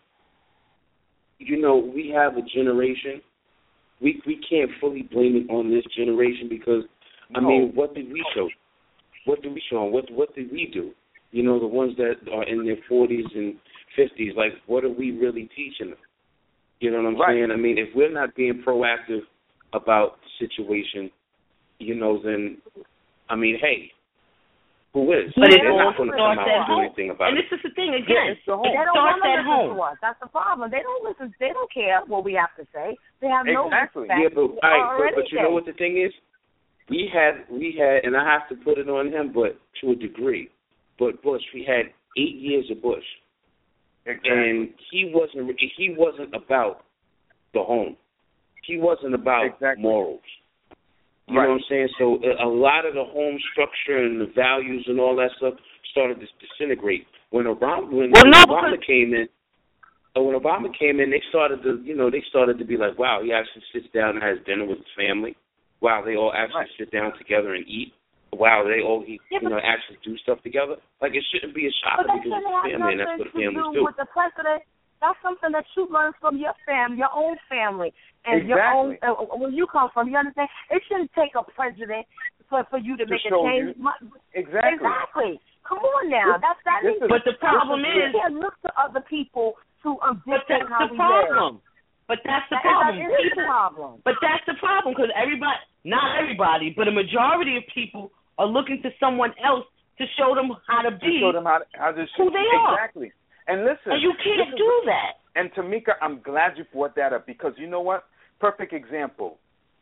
you know, we have a generation. We we can't fully blame it on this generation because, I no. mean, what did we show? What did we show them? What what did we do? You know, the ones that are in their forties and fifties, like, what are we really teaching them? You know what I'm right. saying? I mean, if we're not being proactive about the situation, you know, then, I mean, hey, who is? But They're it not all going to come starts out at and do home. anything about and it. And this is the thing, again, yeah, they it don't starts want to at listen home. to us. That's the problem. They don't listen. They don't care what we have to say. They have no exactly. respect Yeah, but, for right, but, but you know anything. what the thing is? We had, we had, and I have to put it on him, but to a degree. But Bush, we had eight years of Bush. Exactly. And he wasn't, he wasn't about the home. He wasn't about exactly. morals. You right. know what I'm saying? So a, a lot of the home structure and the values and all that stuff started to disintegrate. When Obama, when, well, when no, Obama because... came in, uh, when Obama came in, they started to, you know, they started to be like, wow, he actually sits down and has dinner with his family. Wow, they all actually right. sit down together and eat. Wow, they all, eat, yeah, you know, actually do stuff together. Like, it shouldn't be a shocker because it's a family, and that's what families do. do. With the president, that's something that you learn from your family, your own family, and exactly. your own. Uh, where you come from, you understand? It shouldn't take a president for for you to, to make a show change. You. Exactly. Exactly. Come on now. This, that's that. this Is, but the problem is, is, you can't look to other people to um, but dictate that's how the we live. problem. But that's the That, problem. that is People, the problem. But that's the problem because everybody, not everybody, but a majority of people are looking to someone else to show them how to be to show them how to, how to who they are. Exactly. And listen. And you can't do that. And Tamika, I'm glad you brought that up because you know what? Perfect example.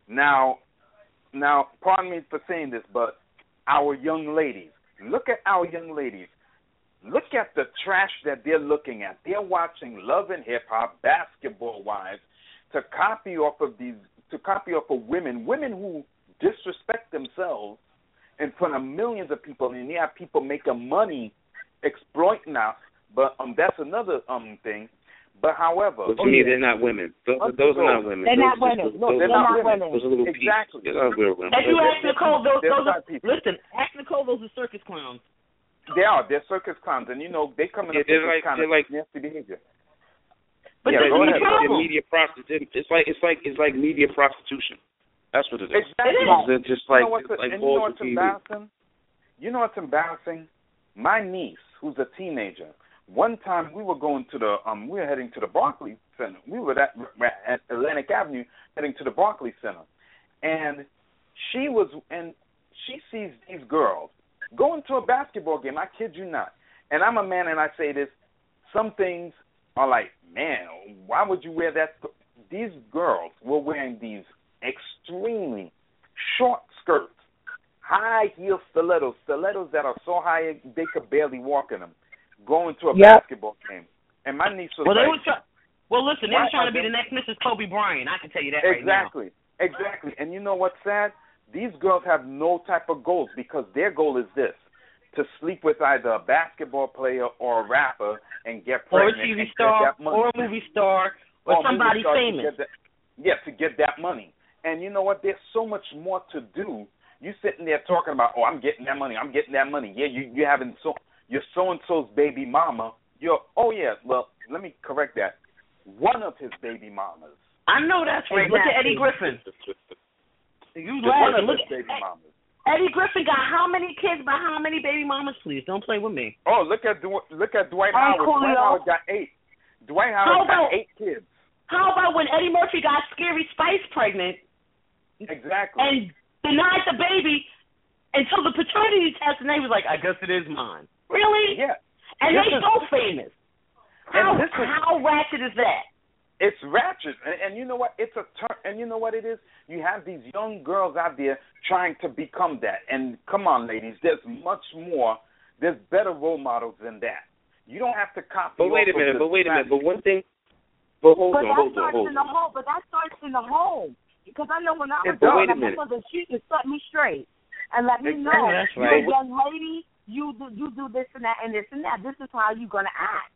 Now, now, pardon me for saying this, but our young ladies, look at our young ladies. Look at the trash that they're looking at. They're watching Love and Hip Hop, Basketball Wives, to copy off of these, to copy off of women, women who disrespect themselves in front of millions of people, and you have people making money exploiting now. But um, that's another um thing. But however, but to me, they're not women. Those, those are not women. They're those not women. Just, No, those, they're those, not those, women. Those are little exactly. They're not real women. If you ask Nicole, those, those are, listen, ask Nicole, those are circus clowns. They are. They're circus clowns, and you know they come in yeah, up with like, this kind of like, nasty behavior. But yeah, this go is ahead. the problem. Media prostitution. It's like it's like it's like media prostitution. That's what it is. Exactly. It's just like you know what's, it's like and you know what's T V. embarrassing? You know what's embarrassing? My niece, who's a teenager, one time we were going to the um we were heading to the Barclays Center. We were at, at Atlantic Avenue heading to the Barclays Center, and she was and she sees these girls going to a basketball game. I kid you not. And I'm a man, and I say this: some things are like, man, why would you wear that? These girls were wearing these extremely short skirts, high heel stilettos, stilettos that are so high they could barely walk in them, going to a yep. basketball game. And my niece was well, like, they were try- well, listen, they were trying to be they- the next Missus Kobe Bryant. I can tell you that right now. exactly, exactly. And you know what's sad? These girls have no type of goals because their goal is this: to sleep with either a basketball player or a rapper and get Or a pregnant T V and star, get that money. or a movie star, or, Or a somebody movie star to famous. get that- yeah, to get that money. And you know what? There's so much more to do. You sitting there talking about, oh, I'm getting that money. I'm getting that money. Yeah, you you having so you're so and so's baby mama. You're oh yeah. Well, let me correct that. One of his baby mamas. I know that's right. Look at Eddie Griffin. You One laughing. of Look, his baby mamas. Eddie Griffin got how many kids by how many baby mamas? Please don't play with me. Oh, look at Du- look at Dwight Oh, Howard. Coolio. Dwight Howard got eight. Dwight How Howard about- got eight kids. How about when Eddie Murphy got Scary Spice pregnant Exactly. and denied the baby until the paternity test, and they was like, I guess it is mine. Really? yeah. And This they is- so famous. How And this is- how ratchet is that? It's ratchet, and, and you know what? It's a turn. And you know what it is? You have these young girls out there trying to become that. And come on, ladies, there's much more. There's better role models than that. You don't have to copy. But wait a off of minute. the But wait a minute. traffic. But one thing. But hold But on. that Hold on. starts Hold in the on. home. But that starts in the home. Because I know when I was It does. growing Wait a up, my minute. mother, she would set me straight and let me Exactly. know, That's you're right. a young lady, you do, you do this and that and this and that. This is how you're going to act.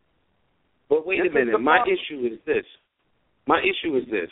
But wait This a is minute. the My problem. issue is this. My issue is this.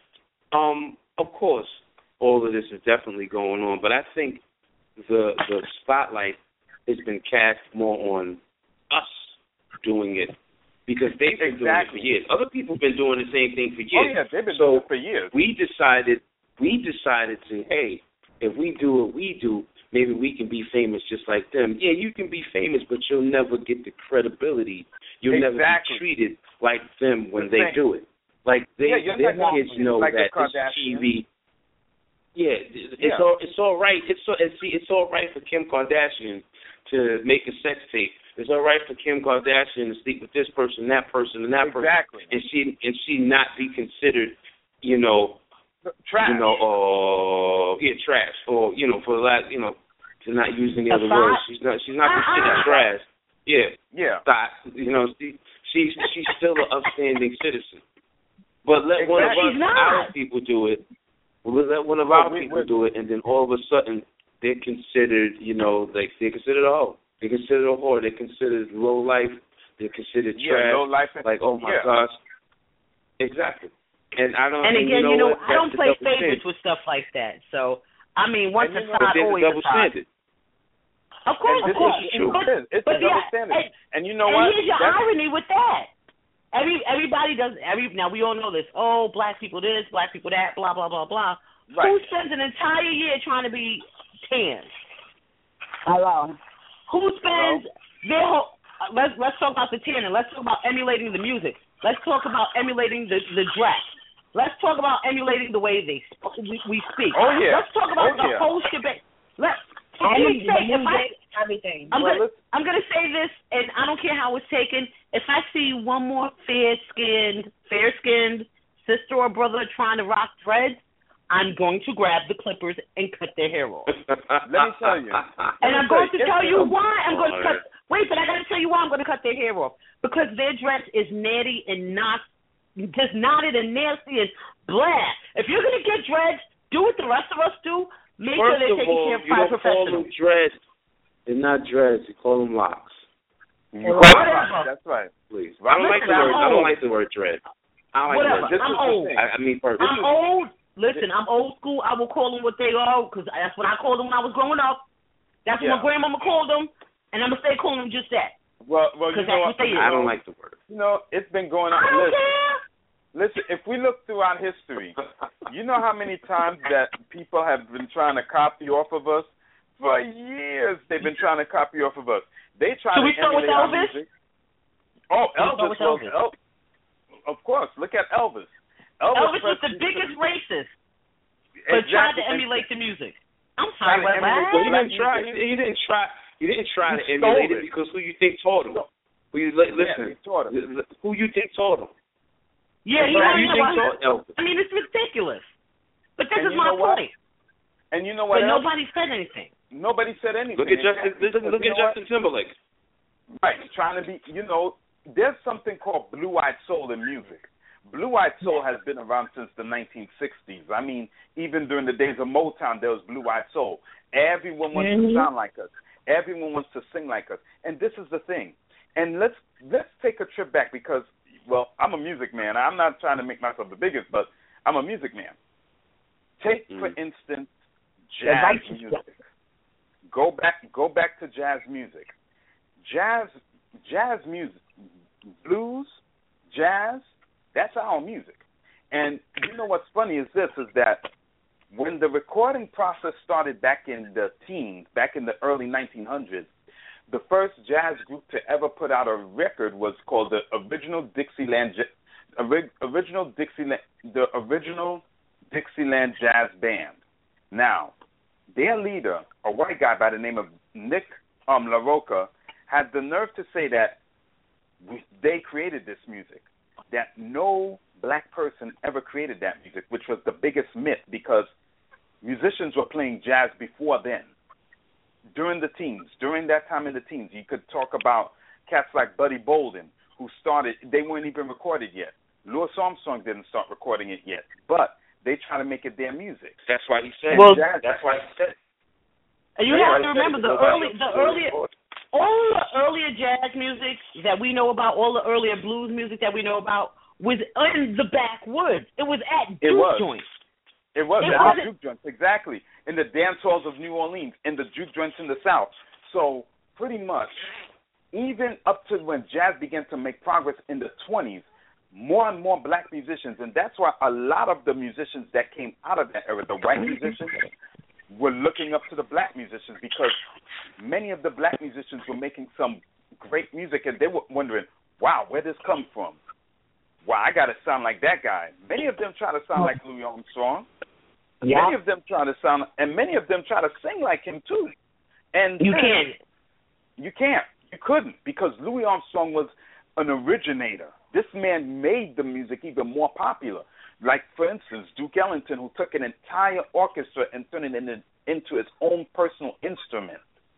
Um, of course, all of this is definitely going on, but I think the the spotlight has been cast more on us doing it because they've been doing it for Exactly. years. Other people have been doing the same thing for Oh years. yeah, they've been So doing it for years. we decided we decided to, hey, if we do what we do, maybe we can be famous just like them. Yeah, you can be famous, but you'll never get the credibility. You'll Exactly. never be treated like them when The they same. do it. Like they, Yeah, you're their not kids gonna- know like the that this Kardashians. T V. Yeah, it's Yeah. all it's all right. It's all, and see, it's all right for Kim Kardashian to make a sex tape. It's all right for Kim Kardashian to sleep with this person, that person, and that Exactly. person, and she and she not be considered, you know, Trash. you know, uh, yeah, trash, or you know, for the last, you know, to not use any A other thought? words. She's not, she's not considered Uh-uh. trash. Yeah, Yeah. thought, you know, she, she's she's still an upstanding citizen. But let one of Exactly. us, She's not. our people do it. We'll let one of Well, our we- people we're- do it, and then all of a sudden they're considered, you know, like they're considered a hoe. They're considered a whore. They're considered low life. They're considered Yeah, trash. low life. Like, oh my yeah. gosh. Exactly. And I don't. And and again, you know, you know, what? I don't That's the play double favorites standard. with stuff like that. So, I mean, once And a you know- But side, there's a always double a side. standard. Of course, And of this course. is true. But, It is. It's but a double yeah, standard. And, And you know and what? here's your That's- irony with that. Every everybody does every now we all know this. Oh, black people this, black people that, blah blah blah blah. Right. Who spends an entire year trying to be tan? Hello. Who spends their whole? uh, Let's let's talk about the tanning. Let's talk about emulating the music. Let's talk about emulating the the dress. Let's talk about emulating the way they sp- we, we speak. Oh, yeah. Let's talk about Oh, the yeah. whole shebang. Let's. And I'm gonna the say, if I, music, everything. I'm Well, gonna, let's- I'm gonna say this, and I don't care how it's taken. If I see one more fair skinned, fair skinned sister or brother trying to rock dreads, I'm going to grab the clippers and cut their hair off. Let me tell you. And I'm going to tell you why I'm going to cut. Right. Wait, but I got to tell you why I'm going to cut their hair off. Because their dress is natty and not just knotted and nasty and blah. If you're going to get dreads, do what the rest of us do. Make First sure they're of taken all, care of you by don't call professionals. them dreads. They're not dreads. You call them locks. You Well, call whatever. it- That's right. Please. I don't like the Listen, word. I'm I don't old. like the word dread. I don't like Whatever. the word. I'm is the old. thing. I, I mean, purpose. I'm old. Listen, I'm old school. I will call them what they are because that's what I called them when I was growing up. That's what Yeah. my grandmama called them, and I'm gonna stay calling them just that. Well, well, you Because know that's what they is. I don't like the word. You know, it's been going on. I don't Listen, care. listen, if we look throughout history, you know how many times that people have been trying to copy off of us? For years, they've been trying to copy off of us. They try Should to we start with emulate our Elvis? music. Oh, Should we start Elvis with was, Elvis? El- of course. Look at Elvis. Elvis, Elvis was the Presley- biggest racist, but tried to Exactly. emulate the music. I'm Trying sorry, to what? emulate Well, he what? didn't try. He, he didn't try. He didn't try to He emulate stole it it. because who you think taught him? Who you li- Yeah, listen? he taught him. li- li- Who you think taught him? Yeah, you Who know, you you know think what? taught Elvis? I mean, it's ridiculous. But this And is you my know what? point. And you know what But else? nobody said anything. Nobody said anything. Look at And Justin. that's Listen, because look you at know what? Justin Timberlake. Right, trying to be, you know, there's something called blue-eyed soul in music. Blue-eyed soul has been around since the nineteen sixties. I mean, even during the days of Motown, there was blue-eyed soul. Everyone wants Mhm. to sound like us. Everyone wants to sing like us. And this is the thing. And let's let's take a trip back because, well, I'm a music man. I'm not trying to make myself the biggest, but I'm a music man. Take, for Mm. instance, Yeah, jazz righteous music. Go back go back to jazz music. Jazz jazz music, blues, jazz, that's our music. And you know what's funny is this, is that when the recording process started back in the teens, back in the early nineteen hundreds, the first jazz group to ever put out a record was called the Original Dixieland Ja- Ori- Original Dixieland the Original Dixieland Jazz Band. Now, their leader, a white guy by the name of Nick um, LaRocca, had the nerve to say that we, they created this music, that no black person ever created that music, which was the biggest myth because musicians were playing jazz before then. During the teens, during that time in the teens, you could talk about cats like Buddy Bolden, who started, they weren't even recorded yet. Louis Armstrong didn't start recording it yet, but they try to make it their music. That's why he said. Well, jazz. That's why he said. And you That's have why to he said remember it. the Nobody early, else the was earlier, recording. all the earlier jazz music that we know about, all the earlier blues music that we know about, was in the backwoods. It was at It juke was. joints. It was It at wasn't- the juke joints, exactly, in the dance halls of New Orleans, in the juke joints in the South. So pretty much, even up to when jazz began to make progress in the twenties, more and more black musicians, and that's why a lot of the musicians that came out of that era, the white musicians, were looking up to the black musicians because many of the black musicians were making some great music, and they were wondering, wow, where this come from? Wow, I got to sound like that guy. Many of them try to sound like Louis Armstrong. Yeah. Many of them try to sound, and many of them try to sing like him too. And You then- can't. You can't. You couldn't because Louis Armstrong was an originator. This man made the music even more popular. Like, for instance, Duke Ellington, who took an entire orchestra and turned it into, into his own personal instrument.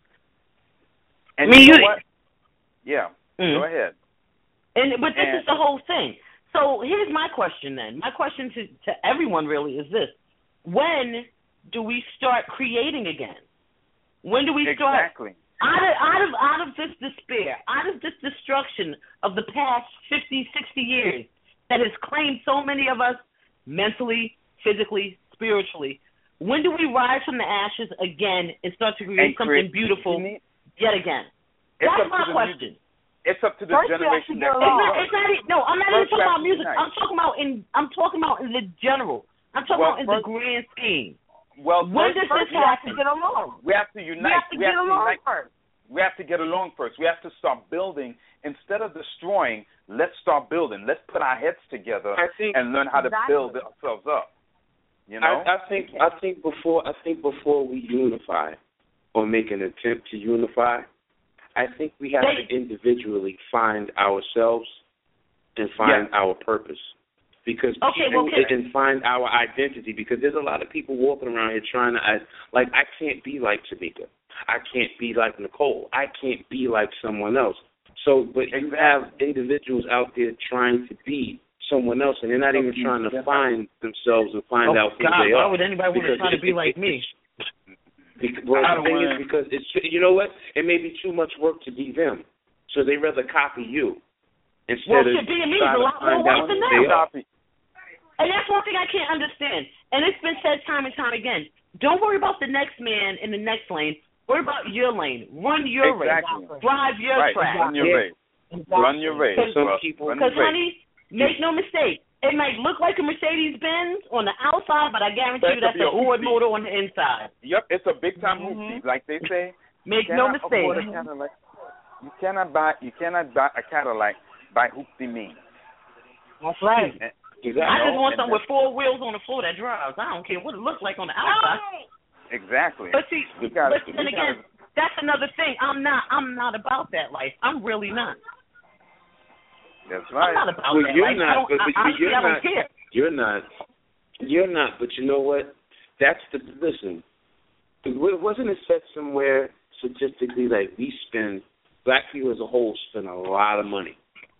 And I mean, you know you- what? Yeah, Mm. go ahead. And but this And- is the whole thing. So here's my question then. My question to, to everyone really is this: when do we start creating again? When do we start Exactly. out of out of out of this despair, out of this destruction of the past fifty, sixty years that has claimed so many of us mentally, physically, spiritually? When do we rise from the ashes again and start to create And something create- beautiful you need- yet again? It's That's up my to the question. music. It's up to the First you have to generation get that It's along. comes not, up. it's not, e- no, I'm not even First you talking have about to music. unite. I'm talking about in. I'm talking about in the general. I'm talking Well, about in first- the grand scheme. Well, When first, does First this you have to happen? get along. we have to unite. We have to we get have to along unite. first. We have to get along first. We have to start building. Instead of destroying, let's start building. Let's put our heads together I think and learn how to Exactly. build ourselves up. You know? I, I think I think before I think before we unify or make an attempt to unify, I think we have They- to individually find ourselves and find Yeah. our purpose. because okay, people well, can, can find our identity. Because there's a lot of people walking around here trying to, like, I can't be like Tamika. I can't be like Nicole. I can't be like someone else. So, but you have individuals out there trying to be someone else, and they're not even trying to find themselves and find oh, out who God, they why are. would anybody want to try to be like me? Because, well, the thing is because it's, you know what? It may be too much work to be them, so they rather copy you instead well, of being me trying is a to lot find more out work than who they them. are. And that's one thing I can't understand. And it's been said time and time again. Don't worry about the next man in the next lane. Worry about your lane. Run your exactly. race. Drive your right. track. Run your race. Exactly. Run your race. Because, honey, make no mistake. It might look like a Mercedes-Benz on the outside, but I guarantee you that's a Ford motor on the inside. Yep, it's a big-time mm-hmm. hoopty, like they say. Make no mistake. You cannot buy. You cannot buy a Cadillac by hoopty means. That's right. Exactly. I just want something with four wheels on the floor that drives. I don't care what it looks like on the outside. Exactly. But see, gotta, but then again, gotta, that's another thing. I'm not. I'm not about that life. I'm really not. That's right. I'm not about well, that you're life. not. I don't, but, but I, you're I don't not. care. You're not. You're not. But you know what? That's the listen. Wasn't it said somewhere statistically like we spend, black people as a whole spend a lot of money.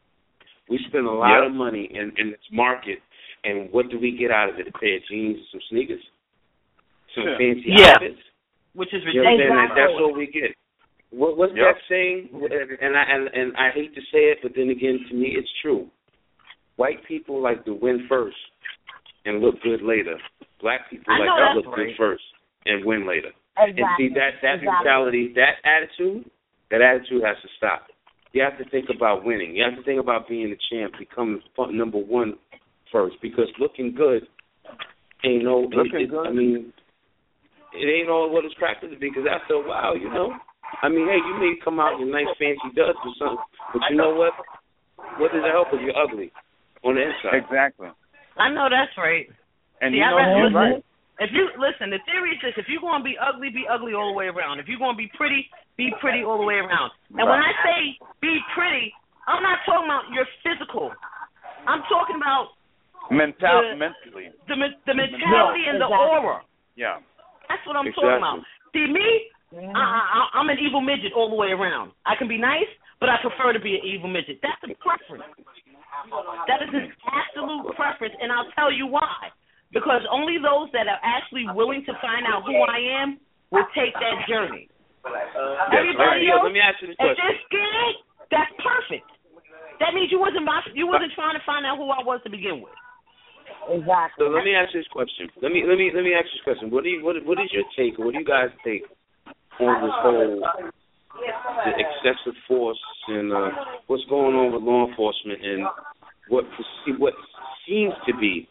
We spend a lot yep. of money in, in this market, and what do we get out of it? A pair of jeans and some sneakers? Some sure. fancy yeah. outfits? Which is ridiculous. You know what I'm saying? That's what we get. What, what's yep. that saying? And I and, and I hate to say it, but then again, to me, it's true. White people like to win first and look good later. Black people I like to look right. good first and win later. Exactly. And see, that, that exactly. mentality, that attitude, that attitude has to stop. You have to think about winning. You have to think about being a champ, becoming number one first, because looking good ain't no, looking it, good. I mean, it ain't all what it's cracked to be, because after a while, you know, I mean, hey, you may come out in nice fancy duds or something, but you know what? What does it help if you're ugly on the inside? Exactly. I know that's right. And See, you know you're right. If you listen, the theory is this: if you're going to be ugly, be ugly all the way around. If you're going to be pretty, be pretty all the way around. And right. when I say be pretty, I'm not talking about your physical. I'm talking about mental, the, mentally, the the mentality yeah, and exactly. the aura. Yeah, that's what I'm exactly. talking about. See me, yeah. I, I, I'm an evil midget all the way around. I can be nice, but I prefer to be an evil midget. That's a preference. That is an absolute preference, and I'll tell you why. Because only those that are actually willing to find out who I am will take that journey. Uh, Everybody right. else, Let me ask you this if question. they're scared, that's perfect. That means you wasn't you wasn't trying to find out who I was to begin with. Exactly. So let me ask you this question. Let me let me let me ask you this question. What do you what what is your take, or what do you guys take on this whole the excessive force and uh, what's going on with law enforcement and what what seems to be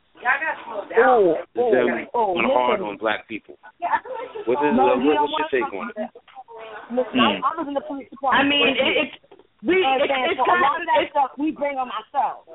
Oh, oh, them oh, on listen. hard on black people? What is No, uh, you what, know what's your take on it? Listen, Mm. I, I was in the police I department. mean, it, it's we and it's, it's so a lot kind of that it's, stuff we bring on ourselves.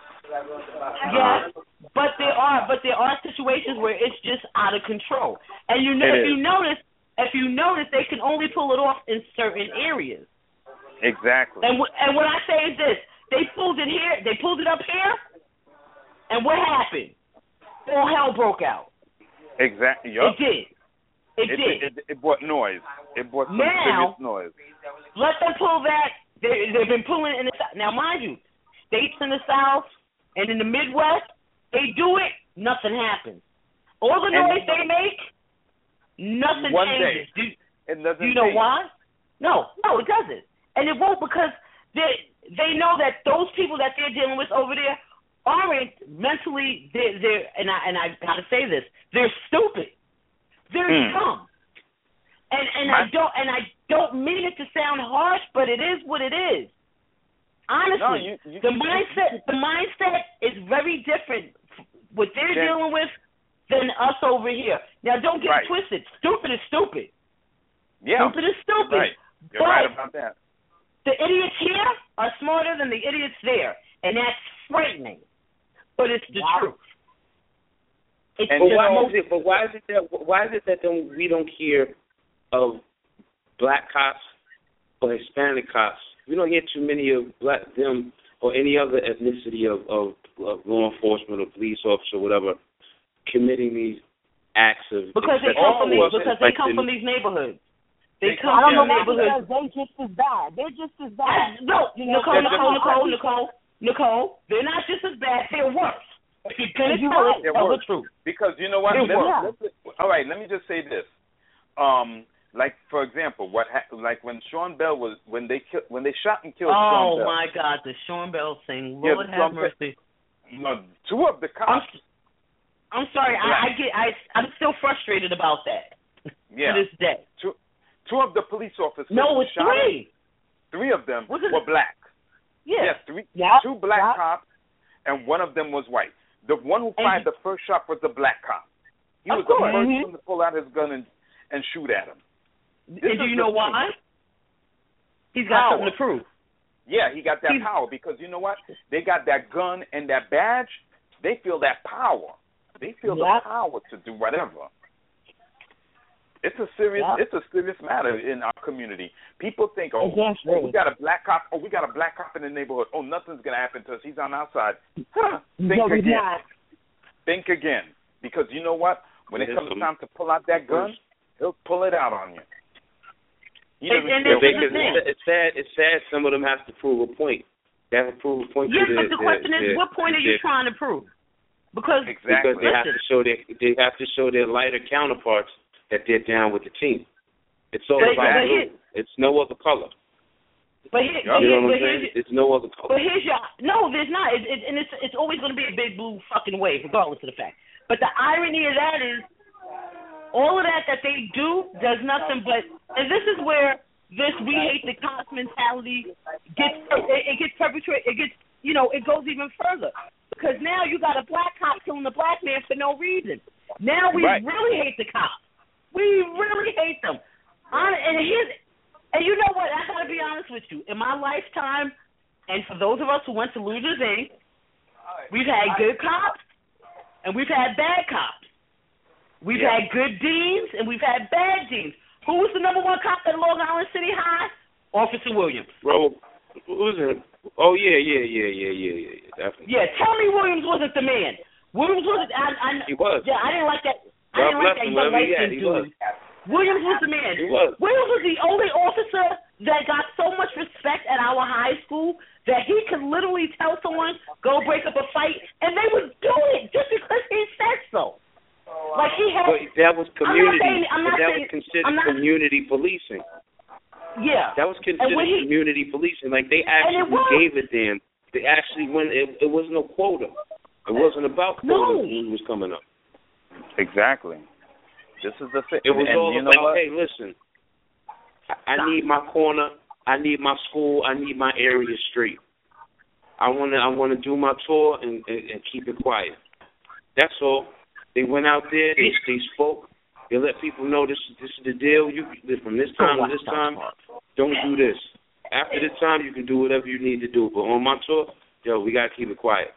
yes, but there are but there are situations where it's just out of control. And you know, It if is. you notice, if you notice, they can only pull it off in certain areas. exactly. And w- and what I say is this: they pulled it here, they pulled it up here, and what happened? All hell broke out. Exactly. It Yep. did. It, It, did. it, it brought noise. It brought some Now- serious noise. Let them pull that. They, they've been pulling in the South. Now, mind you, states in the South and in the Midwest, they do it, nothing happens. All the And- noise they make, nothing One changes. day. Do, It doesn't. do you know change. why? No, no, it doesn't. And it won't, because they they know that those people that they're dealing with over there aren't mentally, they're, they're and I and I gotta say this, they're stupid. They're Mm. dumb. And and My- I don't and I don't mean it to sound harsh, but it is what it is. Honestly, No, you- you- the mindset the mindset is very different what they're Then- dealing with than us over here. Now, don't get Right. twisted. Stupid is stupid. Yeah. Stupid is stupid. You're right. You're but right about that. the idiots here are smarter than the idiots there, and that's frightening. But it's the Wow. truth. It's And But just why most- is it? But why is it that? Why is it that then we don't hear of black cops or Hispanic cops? We don't hear too many of black them or any other ethnicity of, of of law enforcement or police officer, whatever, committing these acts of because they come from these, because they come from these neighborhoods. They come I don't from know why, neighborhoods. because they just as bad. They're just as bad. I, no, You know, Nicole, Nicole, Nicole, I- Nicole, Nicole. They're not just as bad. They're worse. If you're gonna You're tell right. it, They're tell worse. the truth. Because you know what? It Let me- works. let's- all right, let me just say this. Um, like for example, what ha- like when Sean Bell was when they ki- when they shot and killed Sean Oh Bell. my God, the Sean Bell thing. Yeah, Lord the have Sean Bell- mercy. No, two of the I'm, cops. I'm sorry. I, I get. I. I'm still frustrated about that. Yeah, To this day. two two of the police officers. No, it's shot three. him. Three of them Was it- were black. Yeah. Yes, three. Yep, Two black yep. cops, and one of them was white. The one who And fired he- the first shot was the black cop. He Of was the course. first Mhm. one to pull out his gun and, and shoot at him. And This do is you the know thing. why? He's got Power. something to prove. Yeah, he got that He's- power because you know what? They got that gun and that badge. They feel that power. They feel Yep. the power to do whatever. It's a serious. Yep. It's a serious matter in our community. People think, oh, Exactly. oh, we got a black cop. Oh, we got a black cop in the neighborhood. Oh, nothing's gonna happen to us. He's on our side. Huh. Think No, we're again. not. Think again. Because you know what? When it Yes, comes um, time to pull out that gun, he'll pull it out on you. He And- doesn't and care this is what the you thing. do. It's, it's sad. It's sad. Some of them have to prove a point. They have to prove a point. Yes, to but their, the question their, is, what point are you their, trying to prove? Because Exactly. Because they have listen, to show their they have to show their lighter counterparts that they're down with the team. It's all But- about but blue. here- It's no other color. but here, You but You here, know what but I'm saying? here's, It's no other but color. here's your no. There's not, it, it, and it's it's always going to be a big blue fucking wave, regardless of the fact. But the irony of that is, all of that that they do does nothing but, and this is where this we hate the cops mentality gets it, it gets perpetrated. It gets you know it goes even further because now you got a black cop killing a black man for no reason. Now we Right. really hate the cops. We really hate them. On, and here's, and you know what? I gotta be honest with you. In my lifetime, and for those of us who went to Losers Incorporated, we've had good cops and we've had bad cops. We've Yeah. had good deans and we've had bad deans. Who was the number one cop at Long Island City High? Officer Williams. Bro, who was it? Oh yeah, yeah, yeah, yeah, yeah, yeah, yeah. Definitely. Yeah, tell me Williams wasn't the man. Williams wasn't. I, I, He was. Yeah, I didn't like that. I God didn't like bless that him, young wherever he light at, he was. dude. Williams was the man. He was. Williams was the only officer that got so much respect at our high school that he could literally tell someone, go break up a fight, and they would do it just because he said so. Like he had. But that was community. saying- I'm not but that saying- was considered I'm not- community policing. Yeah. That was considered when he- community policing. Like they it actually was. gave a damn. They actually went. It, it was no quota. It wasn't about quota No. when it was coming up. Exactly. This is the thing. It was and all you know about, what? hey, listen, I, I need my corner, I need my school, I need my area straight. I wanna, I wanna do my tour and, and, and keep it quiet. That's all. They went out there, they, they spoke, they let people know this, this is the deal. You from this time to this time, don't do this. After this time, you can do whatever you need to do. But on my tour, yo, we gotta keep it quiet.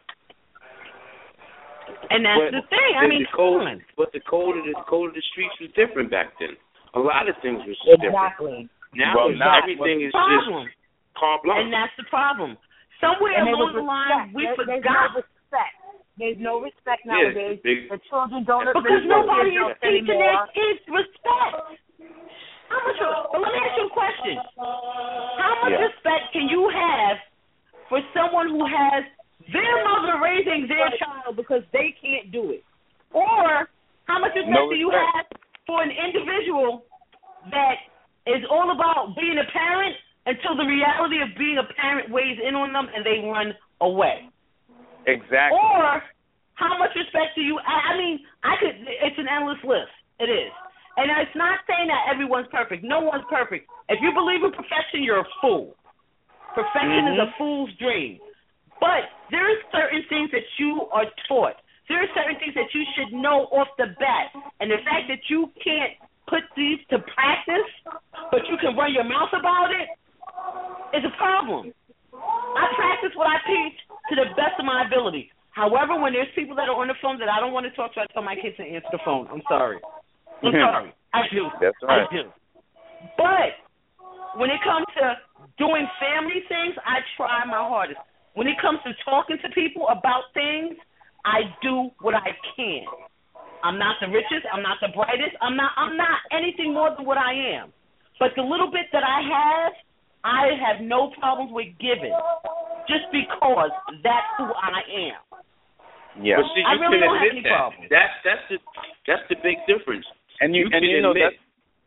And that's But the thing. I the- mean, the code, come on. but the code of the, the code of the streets was different back then. A lot of things was different. Exactly. Now, Well, it's- now- everything is Problem. just carte blanche. And that's the problem. Somewhere And there along was the line, respect. we There- There's forgot. no respect. There's no respect Yeah, nowadays. big- The children don't Because listen to nobody their is parents teaching their anymore. kids respect. How much? Well, let me ask you a question. How much Yeah. respect can you have for someone who has their mother raising their child because they can't do it? Or how much respect No do you respect. have for an individual that is all about being a parent until the reality of being a parent weighs in on them and they run away? Exactly. Or how much respect do you? I, I mean, I could. It's an endless list. It is, and it's not saying that everyone's perfect. No one's perfect. If you believe in perfection, you're a fool. Perfection Mm-hmm. is a fool's dream. But there are certain things that you are taught. There are certain things that you should know off the bat, and the fact that you can't put these to practice, but you can run your mouth about it, is a problem. I practice what I teach to the best of my ability. However, when there's people that are on the phone that I don't want to talk to, I tell my kids to answer the phone. I'm sorry. I'm sorry. I do. That's right. I do. But when it comes to doing family things, I try my hardest. when it comes to talking to people about things, I do what I can. I'm not the richest. I'm not the brightest. I'm not. I'm not anything more than what I am. But the little bit that I have, I have no problems with giving, just because that's who I am. Yeah. But see, you I really can don't have admit any that. problems. That's that's the that's the big difference. And you, you and can you know admit. that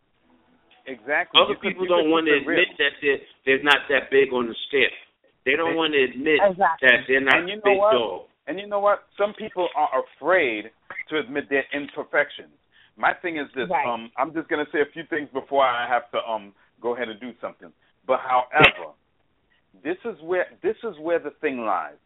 exactly. Other You could- people you don't could want to keep it real. admit that they're they're not that big on the scale. They don't They- want to admit Exactly. that they're not And you the know big what? dog. And you know what? Some people are afraid to admit their imperfections. My thing is this. Right. Um, I'm just going to say a few things before I have to um go ahead and do something. But however, this is where this is where the thing lies.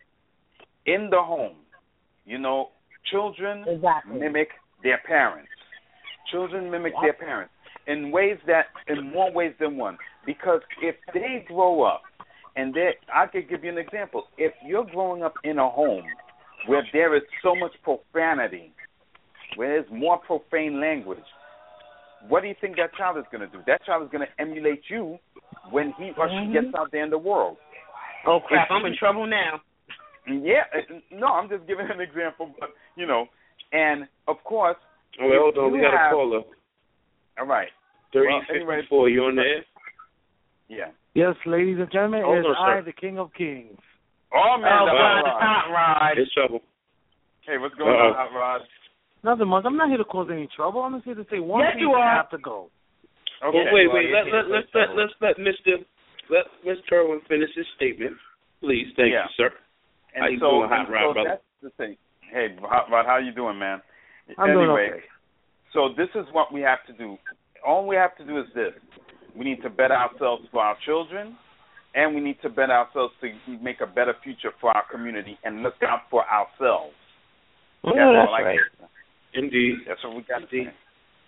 In the home, you know, children Exactly. mimic their parents. Children mimic Yep. their parents in ways that, in more ways than one. Because if they grow up, and they, I could give you an example. If you're growing up in a home where there is so much profanity, where there's more profane language, what do you think that child is going to do? That child is going to emulate you when he or Mm-hmm. she gets out there in the world. Oh crap! If I'm in trouble now. Yeah, it- no, I'm just giving an example, but you know, and of course. Oh, wait, hold on, we got have, a caller. All right. Thirty Well, fifty anyway, four. You on there? Yeah. Yes, ladies and gentlemen, Hold it is on, sir. I, the King of Kings. Oh man, Oh the God, hot the rod. hot rod. It's trouble. Hey, what's going Uh-oh. on, hot rod? Nothing much. I'm not here to cause any trouble. I'm just here to say one Yes, piece you are. have to go. Okay. Well, wait, well, wait. Let, let, let's let let's let Mister let Mister Irwin finish his statement, please. Thank Yeah. you, sir. And How you so, doing, Hot and Rod, so brother? that's the thing. Hey, Hot Rod, how you doing, man? I'm anyway, doing okay. so this is what we have to do. All we have to do is this. We need to better ourselves for our children, and we need to better ourselves to make a better future for our community and look out for ourselves. Oh, That's that's all I right. can say. Indeed. That's what we got to Indeed. say.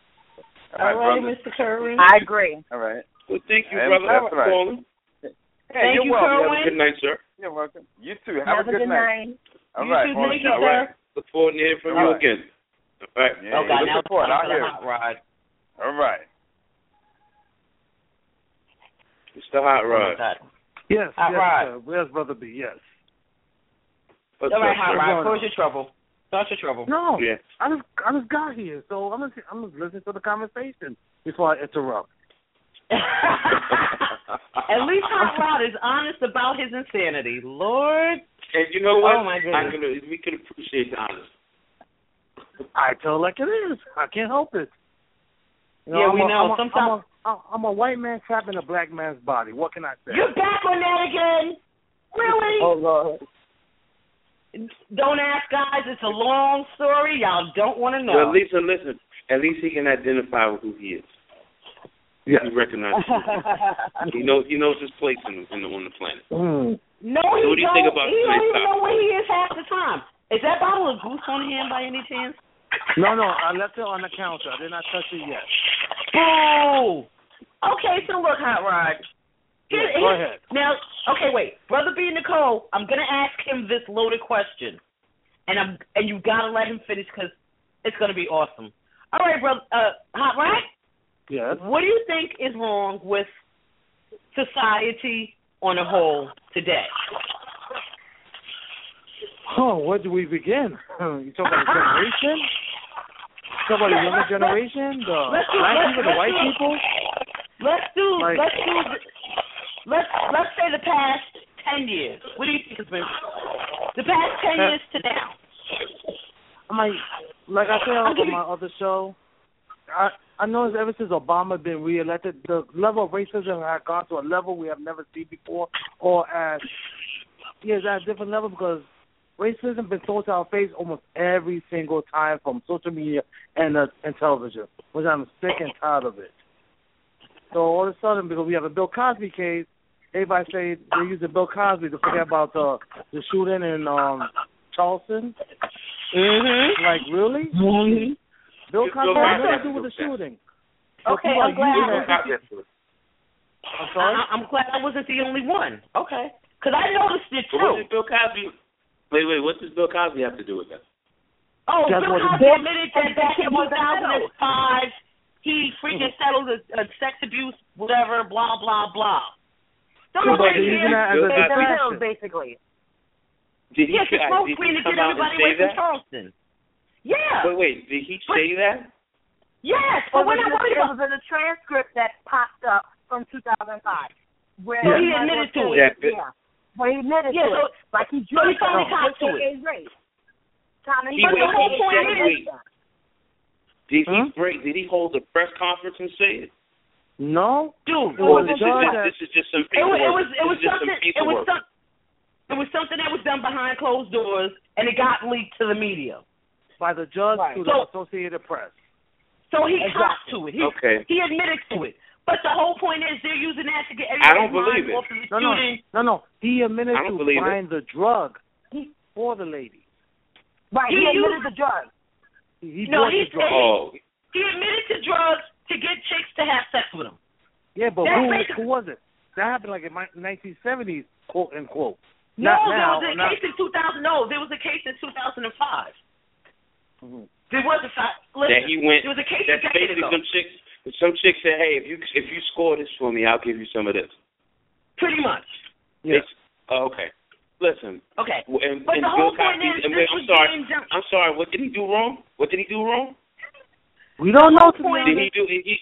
All right, brother. Mister Curry. I agree. All right. Well, thank you, And brother, that's for right. calling. Hey, Thank you're you, welcome. Have a Kerwin. good night, sir. You're welcome. You too. Have, Have a good night. All You right. too. Hold Thank on. you, All right. sir. Look forward to hearing from All you right. again. All right. Yeah, Oh God, good now support. it's I'll time for hear the it. hot rod. All right. Mister Hot Oh my Rod. God. Yes, Hot yes, rod. sir. Where's Brother B? Yes. What's All right, up, hot sir? rod. Close your trouble. Start your trouble. No, Yeah. I just I just got here, so I'm just I'm just listening to the conversation before I interrupt. At least Hot Rod is honest about his insanity. Lord. And you know what? Oh, my goodness. I'm gonna, we can appreciate the honesty. I tell it like it is. I can't help it. You Yeah, I'm we a, know. I'm a, Sometimes- I'm a, I'm a white man trapped in a black man's body. What can I say? You're back on that again? Really? Oh Lord. Don't ask, guys. It's a long story. Y'all don't want to know. Well, at least, uh, listen, at least he can identify with who he is. Yeah. He recognizes it. He knows, he knows his place in, in the, on the planet. Mm. No, So he what do you don't. think about he don't tonight's even know topic? where he is half the time. Is that bottle of goose on hand by any chance? No, no, I left it on the counter. I did not touch it yet. Boo! Okay, so look, Hot Rod. Here- Yeah, go here- ahead. Now, okay, wait. Brother B. Nicole, I'm going to ask him this loaded question. And I'm and you got to let him finish because it's going to be awesome. All right, brother. Uh, Hot Rod? Yes. What do you think is wrong with society on a whole today? Oh, where do we begin? You talk about the generation? You talk about the younger generation, the Let's do- black let's- people, the let's white do- people? Let's do Like- let's do let's let's say the past ten years. What do you think has been the past ten Uh, years to now? I'm like, like I said on my other show, I I noticed ever since Obama been reelected, the level of racism had gone to a level we have never seen before, or at yeah, it's at a different level because racism been told to our face almost every single time from social media and uh, and television, which I'm sick and tired of it. So all of a sudden, because we have a Bill Cosby case, everybody say they're using Bill Cosby to forget about the the shooting in um Charleston. Mm-hmm. Like really? Mm-hmm. Bill Bill Cosby Cosby had nothing has to do with the to do shooting. So Okay, people I'm are glad. using Bill that- Cosby has to- I'm sorry. I, I'm glad I wasn't the only one. Okay, because I noticed it But what too. does Bill Cosby? Wait, wait. What does Bill Cosby have to do with that? Oh, That's Bill what it Cosby is. admitted that back in two thousand five, he freaking settled a, a sex abuse, whatever, blah blah blah. Don't But nobody they're using care. that as a Bill Cosby- distraction. basically. Did he, Yeah, the uh, smoke did screen he to come get out and everybody say away from that? Charleston. Yeah. Wait, wait, did he But- say that? Yes, Well, but we're it not was, worried it about was in a transcript that popped up from two thousand five. Where So he Michael admitted to said- it. Yeah, but- Yeah. Well, he admitted Yeah, to so- it. Like he so he drunk finally it. copped to A K A it. rape. Trying to He but wait, the whole he point said- is, wait. Did he Hmm? break? Did he hold a press conference and say it? No. dude. It Or was this a is judge just that- this is just some It was, paperwork. it was, it was This is just something. some It was paperwork. some, It was something that was done behind closed doors, and it got leaked to the media. by the judge Right. to So- the Associated Press. So he Exactly. copped to it. He, Okay. he admitted to it. But the whole point is they're using that to get I everybody's don't believe mind it. off of the No, no, shooting. no, no. He admitted I don't to believe it. buying the drug for the lady. Right. He He admitted used- the drug. He, he No, bought he the drug. said- Oh, He admitted to drugs to get chicks to have sex with him. Yeah, but That's who, basically- who was it? That happened like in my nineteen seventies, quote unquote. No, Not there now. was a not, case in two thousand. No, there was a case in two thousand five. Mhm. There was a fact. Listen, that he went. there was a case That's a decade basically ago. some chicks. Some chick said, "Hey, if you if you score this for me, I'll give you some of this." Pretty much. Yeah. It's, oh, okay. Listen. Okay. w- And, But and the whole Bill point Cosby. is, and this wait, I'm was sorry. being done- I'm sorry. What did he do wrong? What did he do wrong? We don't know to be point Did honest. he do? He,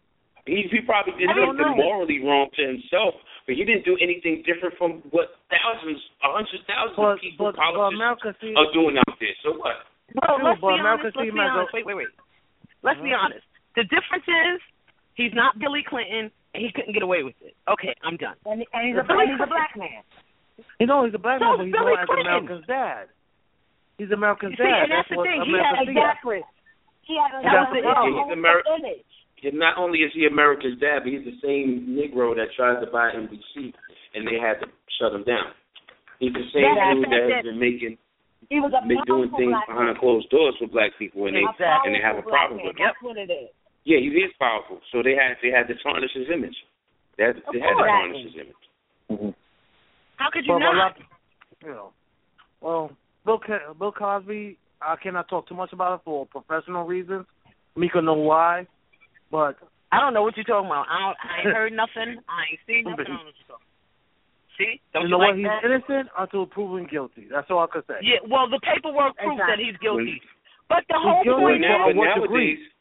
he, he probably did I don't something know. morally wrong to himself, but he didn't do anything different from what thousands, hundreds, thousands But, of people, but, but politicians America see, are doing out there. So what? Well, True, let's but be America honest. Let's seem be as honest. a- Wait, wait, wait. Let's be Mhm. honest. The difference is he's not Billy Clinton, and he couldn't get away with it. Okay, I'm done. And, and he's a and he's a black man. you know, he's a black So man, but he's Billy known as Clinton. America's dad. He's America's See, dad. and that's the what thing. He America had- sees. Exactly. He had a, That was the a, a issue. whole He's Ameri- image. Yeah, not only is he America's dad, but he's the same Negro that tried to buy N B C, and they had to shut him down. He's the same Yeah, dude that that's has been making, He was a been doing powerful things black behind man. closed doors for black people, and they Exactly. and they have a Powerful problem black with man. it. That's what it is. Yeah, he is powerful. So they had they had to tarnish his image. They had, they had to course. tarnish his image. Mhm. How could you But a not? lot, you know, well, Bill Co- Bill Cosby, I cannot talk too much about it for professional reasons. Mika know why, but I don't know what you're talking about. I, don't, I ain't heard nothing. I ain't seen nothing. I don't know what you're talking about. See? Don't you you, know like what? He's that? innocent until proven guilty. That's all I could say. Yeah, well, the paperwork proves that Exactly. he's guilty. But the whole guilty But, point now, for but what nowadays, degree?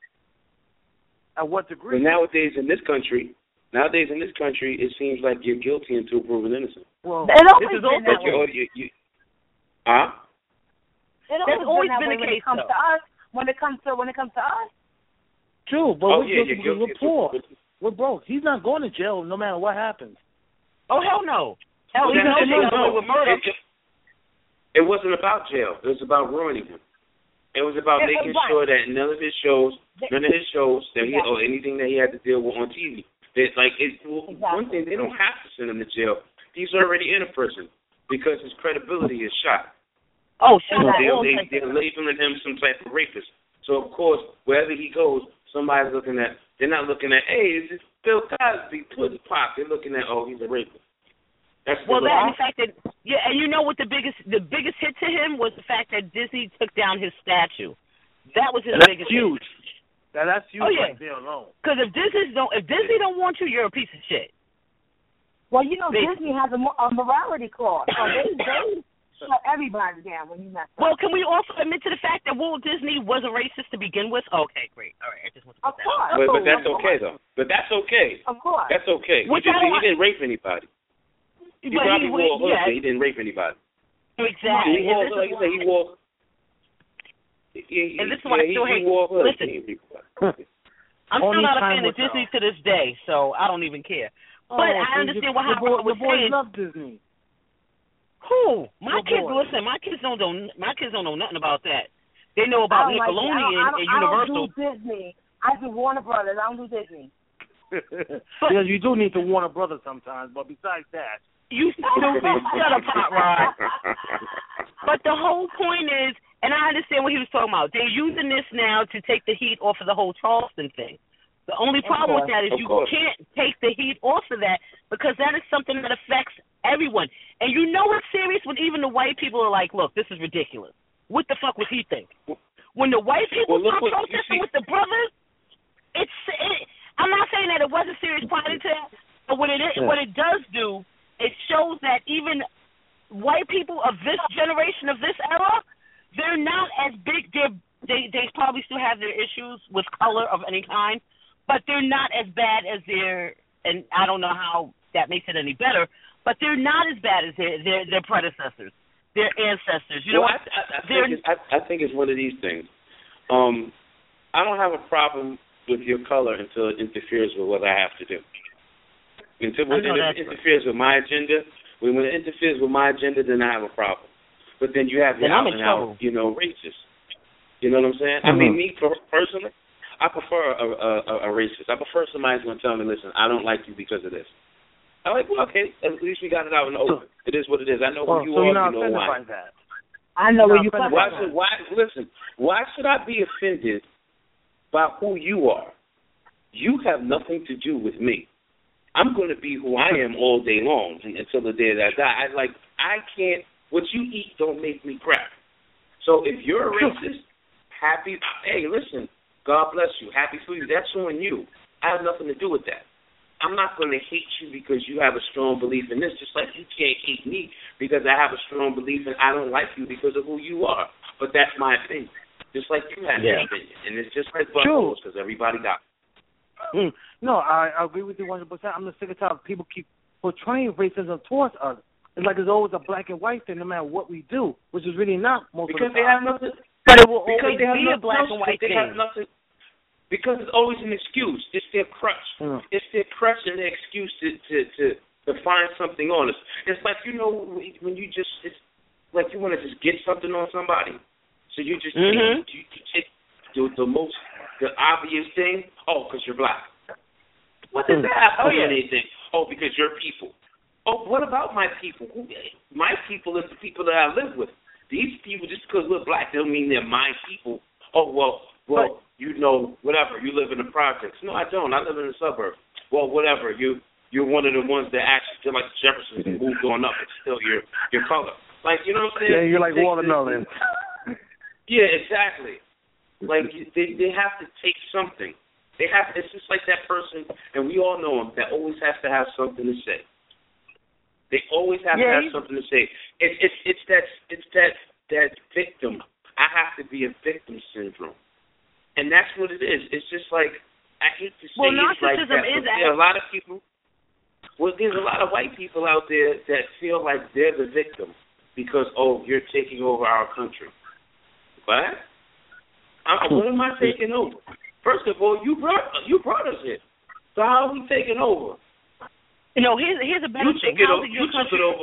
At what degree? but nowadays in this country, nowadays in this country, it seems like you're guilty until proven innocent. well, It always this is been also that But way. you, you, you, huh? It That's always that been way the when case, it comes though. to us. When it comes to when it comes to us, true, but Oh we're yeah, guilty you're because guilty. we're poor. We're broke. He's not going to jail no matter what happens. Oh, hell no. Hell, Well, you know, no, they no, got away no. with murder. It, it wasn't about jail. It was about ruining him. It was about It- making right. sure that none of his shows, none of his shows that he Exactly. or anything that he had to deal with on T V. That like it, well, one Exactly. thing, they don't have to send him to jail. He's already in a prison because his credibility is shot. Oh, So shut up. they, All they, types they're of- labeling him some type of rapist. So of course, wherever he goes, somebody's looking at. They're not looking at, hey, is this Bill Cosby, Puddin' Pop? They're looking at, oh, he's a rapist. That's Well, the that and the fact that yeah, and you know what the biggest the biggest hit to him was the fact that Disney took down his statue. That was his And that's biggest huge. Now, that's huge Oh, yeah. right there alone. Because if Disney don't if Disney don't want you, you're a piece of shit. well, you know, They- Disney has a, mo- a morality clause, so they they shut everybody down when you mess up. Well, can we also admit to the fact that Walt Disney was a racist to begin with? Okay, great. All right, I just want to Of put that course. But, but that's Of okay course. though. But that's okay. Of course. That's okay. He, Which I just, don't he didn't rape anybody. He But probably he wore a would- hood, yeah, but he didn't rape anybody. exactly. He wore, And this like is you say, he why- wore. He, he, And this is why yeah, I he, still he hate- wore a hood. listen. He didn't rape anybody. I'm Only still not a time fan will of Disney tell. to this day, so I don't even care. But Oh, I so understand you- what the Howard boy- was The boys saying. love Disney. Who? My Your kids, boy. listen, my kids don't know. My kids don't know nothing about that. They know I about don't like it. Nickelodeon I don't, I don't, and I Universal. don't do Disney. I do Warner Brothers. I don't do Disney. Because you do need to warn a brother sometimes, but besides that, You stupid. Shut up, Hot Rod. But the whole point is, and I understand what he was talking about. They're using this now to take the heat off of the whole Charleston thing. The only problem with that is Of you course. can't take the heat off of that because that is something that affects everyone. And you know it's serious when even the white people are like, look, this is ridiculous. What the fuck was he think? When the white people Well, look start what- you protesting see- with the brothers, it's it, I'm not saying that it wasn't serious prior to that, but what it is, Yeah. what it does do, it shows that even white people of this generation, of this era, they're not as big. They're, they they probably still have their issues with color of any kind, but they're not as bad as their. And I don't know how that makes it any better, but they're not as bad as their their, their predecessors, their ancestors. You know well, what? I, I, I, think it's, I, I think it's one of these things. Um, I don't have a problem with your color until it interferes with what I have to do. Until when it interferes with my agenda, when, when it interferes with my agenda, then I have a problem. But then you have the out and out, you know, racist. You know what I'm saying? Mm-hmm. I mean, me personally, I prefer a, a, a racist. I prefer somebody who's going to tell me, listen, I don't like you because of this. I'm like, well, okay, at least we got it out in the open. It is what it is. I know well, who you so are. You're not you know why. By that. I know where you come why should, why, listen, why should I be offended by who you are? You have nothing to do with me. I'm going to be who I am all day long until the day that I die. I like I can't. What you eat don't make me crap. So if you're a racist, happy. Hey, listen. God bless you. Happy for you. That's on you. I have nothing to do with that. I'm not going to hate you because you have a strong belief in this. Just like you can't hate me because I have a strong belief in I don't like you because of who you are. But that's my opinion. Just like you have yeah. your opinion, and it's just like buttholes because everybody got. Mm. No, I, I agree with you one hundred percent. I'm just sick and tired of people keep portraying racism towards us. It's like it's always a black and white thing no matter what we do, which is really not most because of the time. They have nothing, but it will because always they have be a black else, and white they thing. Have nothing, because it's always an excuse. It's their crutch. Mm. It's their crutch and their excuse to, to, to, to find something on us. It's like, you know, when you just, it's like you want to just get something on somebody. So you just mm-hmm. take, you, you take the, the most, the obvious thing, oh, because you're black. What does that have to do with anything? Oh, because you're people. Oh, what about my people? My people is the people that I live with. These people, just because we're black, don't mean they're my people. Oh, well, well, but, you know, whatever. You live in the projects. No, I don't. I live in the suburbs. Well, whatever. You, you're one of the ones that actually feel like the Jeffersons and moved on up. It's still your your color. Like, you know what I'm saying? Yeah, you're like watermelon. Yeah, exactly. Like, they they have to take something. They have. It's just like that person, and we all know him, that always has to have something to say. They always have yeah, to have something to say. It's it's it's that it's that that victim. I have to be a victim syndrome, and that's what it is. It's just like I hate to say well, it's like that. Is but there are a lot of people. Well, there's a lot of white people out there that feel like they're the victim because oh, you're taking over our country. What? I, what am I taking over? First of all, you brought you brought us here. So how are we taking over? You know, here's here's a better you thing. Took it how over, is it your you country? took it over.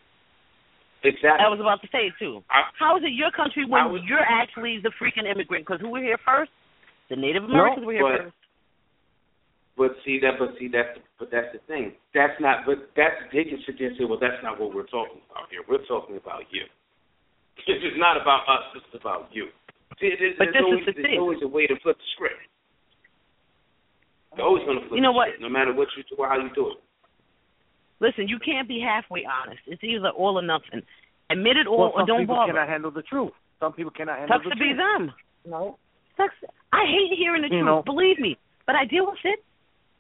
Exactly. I was about to say it too. I, how is it your country when was, you're actually the freaking immigrant? Because who were here first? The Native Americans no, were here but, first. But see that, but see that's but that's the thing. That's not. But that's they can sit there and say, well, that's not what we're talking about here. We're talking about you. It's just not about us. It's about you. See, there's, but there's, this always, is the there's thing. always a way to flip the script. You're always going to flip you know the what? script, no matter what you do or how you do it. Listen, you can't be halfway honest. It's either all or nothing. Admit it all well, or don't bother. Some people cannot handle the truth. Some people cannot handle Sucks the to truth. be them. No. Sucks. I hate hearing the you truth. Know, believe me, but I deal with it.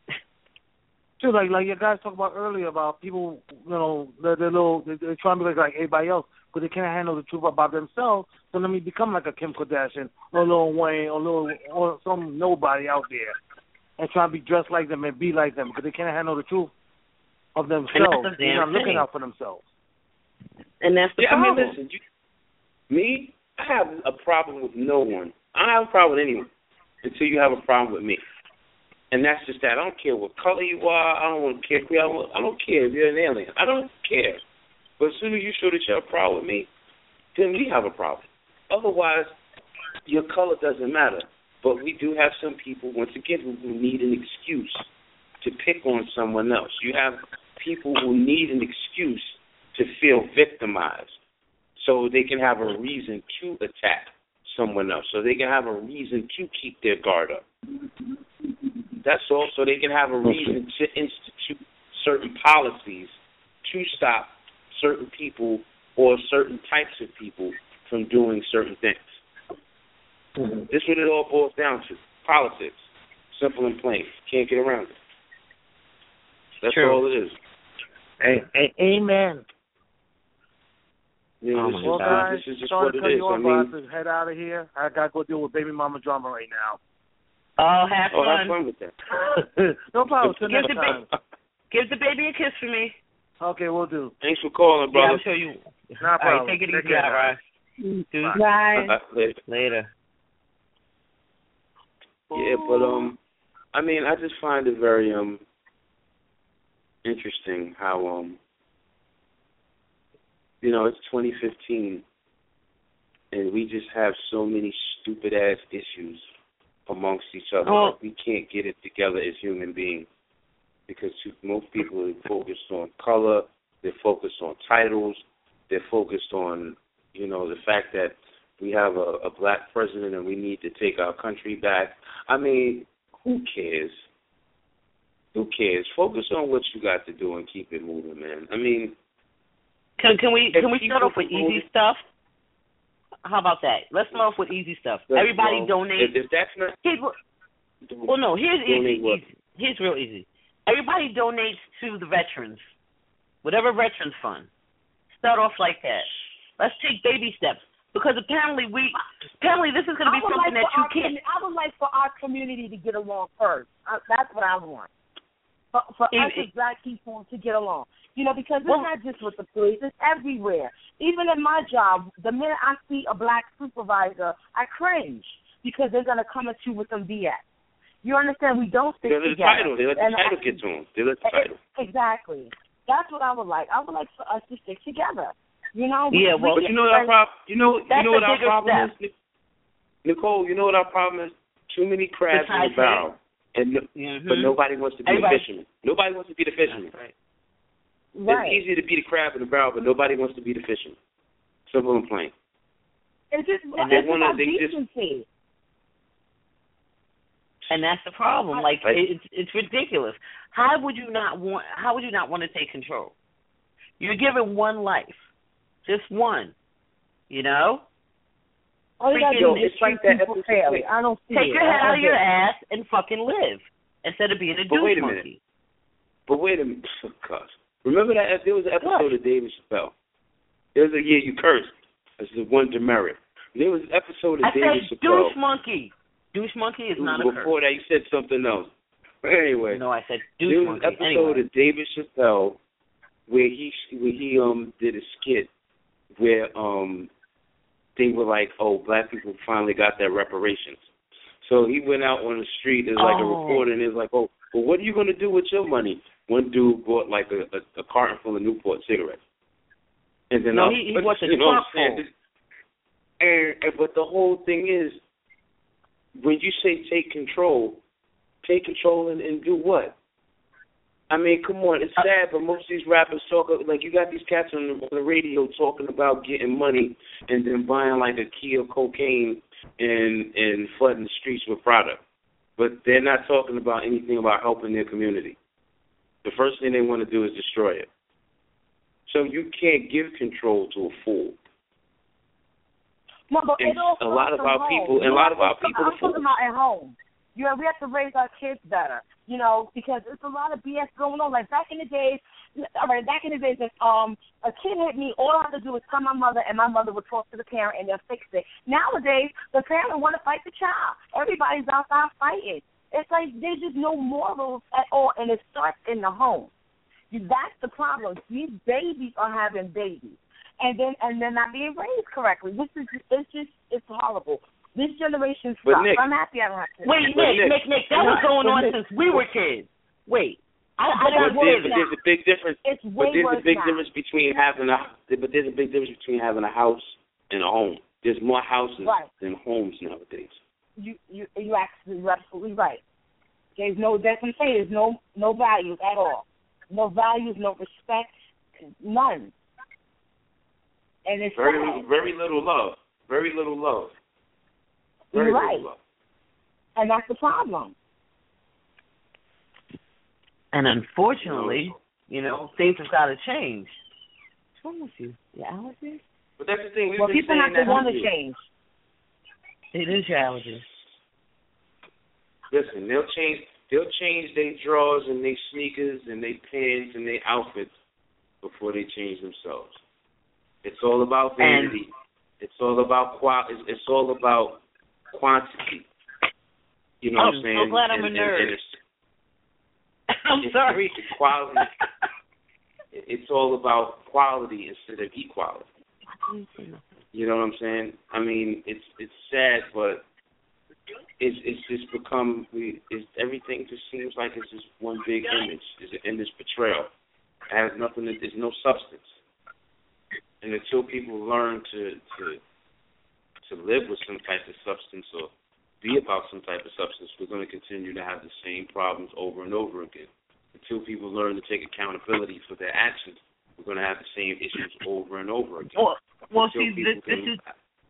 Too, like like your guys talked about earlier about people, you know, they're, they're little, they're, they're trying to be like, like everybody else, but they can't handle the truth about themselves. So let me become like a Kim Kardashian or Lil Wayne or Lil or some nobody out there, and try to be dressed like them and be like them because they can't handle the truth of themselves. The They're not thing. looking out for themselves. And that's the yeah, problem. I mean, listen, you, me, I have a problem with no one. I don't have a problem with anyone until you have a problem with me. And that's just that. I don't care what color you are. I don't want to care. I don't, I don't care if you're an alien. I don't care. But as soon as you show that you have a problem with me, then we have a problem. Otherwise, your color doesn't matter. But we do have some people, once again, who, who need an excuse to pick on someone else. You have people who need an excuse to feel victimized so they can have a reason to attack someone else, so they can have a reason to keep their guard up. That's all, so they can have a reason to institute certain policies to stop certain people or certain types of people from doing certain things. Mm-hmm. This is what it all boils down to. Politics. Simple and plain. Can't get around it. That's True. all it is. Hey, hey, amen. You know, Oh, this, my Well, is, guys, this is just sorry what to it cut is. you I off, but I mean, have to head out of here. I got to go deal with baby mama drama right now. Oh, have oh, fun. have fun with that. No problem. Till Give next the, time. ba- give the baby a kiss for me. Okay, we'll do. Thanks for calling, Yeah, brother. I'm sure you. No All problem. right, take it Take easy care, out, guys. Raj. Bye. Later. Later. Yeah, but um, I mean, I just find it very um interesting how um, you know, it's twenty fifteen, and we just have so many stupid ass issues amongst each other. Oh. Like we can't get it together as human beings because most people are focused on color, they're focused on titles, they're focused on, you know, the fact that we have a, a black president and we need to take our country back. I mean, who cares? Who cares? Focus on what you got to do and keep it moving, man. I mean, Can can we If can we start people off with promote- easy stuff? How about that? Let's start off with easy stuff. Well, Everybody well, donate. If, if that's not, Here's what, well, no, here's donate easy, what? easy. Here's real easy. Everybody donates to the veterans, whatever veterans fund. Start off like that. Let's take baby steps because apparently we, apparently this is going to be I would something like that for you our can't. commu- I would like for our community to get along first. Uh, that's what I want. For, for It- us as it- black people to get along. You know, because it's Well- not just with the police, it's everywhere. Even in my job, the minute I see a black supervisor, I cringe because they're going to come at you with some B S. You understand? We don't stick they let the together. title. They let the And title I- get to them. They let the title. Exactly. That's what I would like. I would like for us to stick together. You know? Yeah, We- well, we But you know what our problem? You know, you That's know what a our bigger problem step. is, Nic- Nicole. You know what our problem is? Too many crabs in Besides the barrel, and no, Mhm. but nobody wants to be Everybody- the fisherman. Nobody wants to be the fisherman. That's right. Right. It's easy to be the crab in the barrel, but nobody wants to be the fisherman. Simple and plain. It's just And they it's wanna- about they just- decency. And that's the problem. Like Like- it's it's ridiculous. How would you not want? How would you not want to take control? You're given one life, just one. You know, All you gotta Freaking- do is it's treat like that people episode- fairly. I don't see take it. your head I out of your get it. ass and fucking live instead of being a But douche wait a monkey. minute. But wait a minute. Gosh. Remember that there was an episode of David Chappelle. There was a yeah, you cursed. This is one demerit. There was an episode of I David said Chappelle. douche monkey. Douche monkey is not a curse. Before that, you said something else. But anyway, No, I said there douche was monkey. an episode Anyway. of David Chappelle where he where he um did a skit where um they were like, oh, black people finally got their reparations. So he went out on the street as like a Oh. reporter and he was like, oh, well, what are you going to do with your money? One dude bought like a, a, a carton full of Newport cigarettes. And then No, I- he- he bought the you know what I'm trunk saying? And, and but the whole thing is, when you say take control, take control and, and do what? I mean, come on, it's sad, but most of these rappers talk like you got these cats on the, on the radio talking about getting money and then buying like a key of cocaine and and flooding the streets with product, but they're not talking about anything about helping their community. The first thing they want to do is destroy it. So you can't give control to a fool. No, but And it all a lot starts of our from people- home. and a lot of our I'm people are talking about at home. You know, we have to raise our kids better. You know, because there's a lot of B S going on. Like back in the days, all right, back in the days, if um a kid hit me, all I had to do was tell my mother, and my mother would talk to the parent, and they'll fix it. Nowadays, the parent want to fight the child. Everybody's outside fighting. It's like there's just no morals at all, and it starts in the home. That's the problem. These babies are having babies, and then and they're not being raised correctly. This is it's just it's horrible. This generation But sucks. Nick- I'm happy I don't have to. Wait, But Nick, Nick- Nick, Nick, that was going on since we were kids. Wait, I, I But got it's But worse there's, now. there's a big difference. It's But way there's worse a big now. difference between having a. But there's a big difference between having a house and a home. There's more houses Right. than homes nowadays. You you you absolutely you're absolutely right. There's no that's what I'm saying. There's no no values at all. No values, no respect, none. And it's Very sad. very little love. Very little love. Very You're right. little love. And that's the problem. And unfortunately, you know, things have got to change. What's wrong with you? Your allergies? But that's the thing. We've Well, been people saying have to that want for to years. change. It is your allergies. Listen, they'll change. They'll change their drawers and their sneakers and their pants and their outfits before they change themselves. It's all about vanity. And it's all about qual. It's, it's all about quantity. You know I'm what I'm saying? I'm so glad I'm and, a nerd. And, and I'm it's, sorry. It's quality. It's all about quality instead of equality. You know what I'm saying? I mean, it's it's sad, but it's it's just become we. It's, everything just seems like it's just one big image. It's an image portrayal. It has nothing. To, there's no substance. And until people learn to to to live with some type of substance or be about some type of substance, we're going to continue to have the same problems over and over again. Until people learn to take accountability for their actions, we're going to have the same issues over and over again. Well, well see, this, can, this is,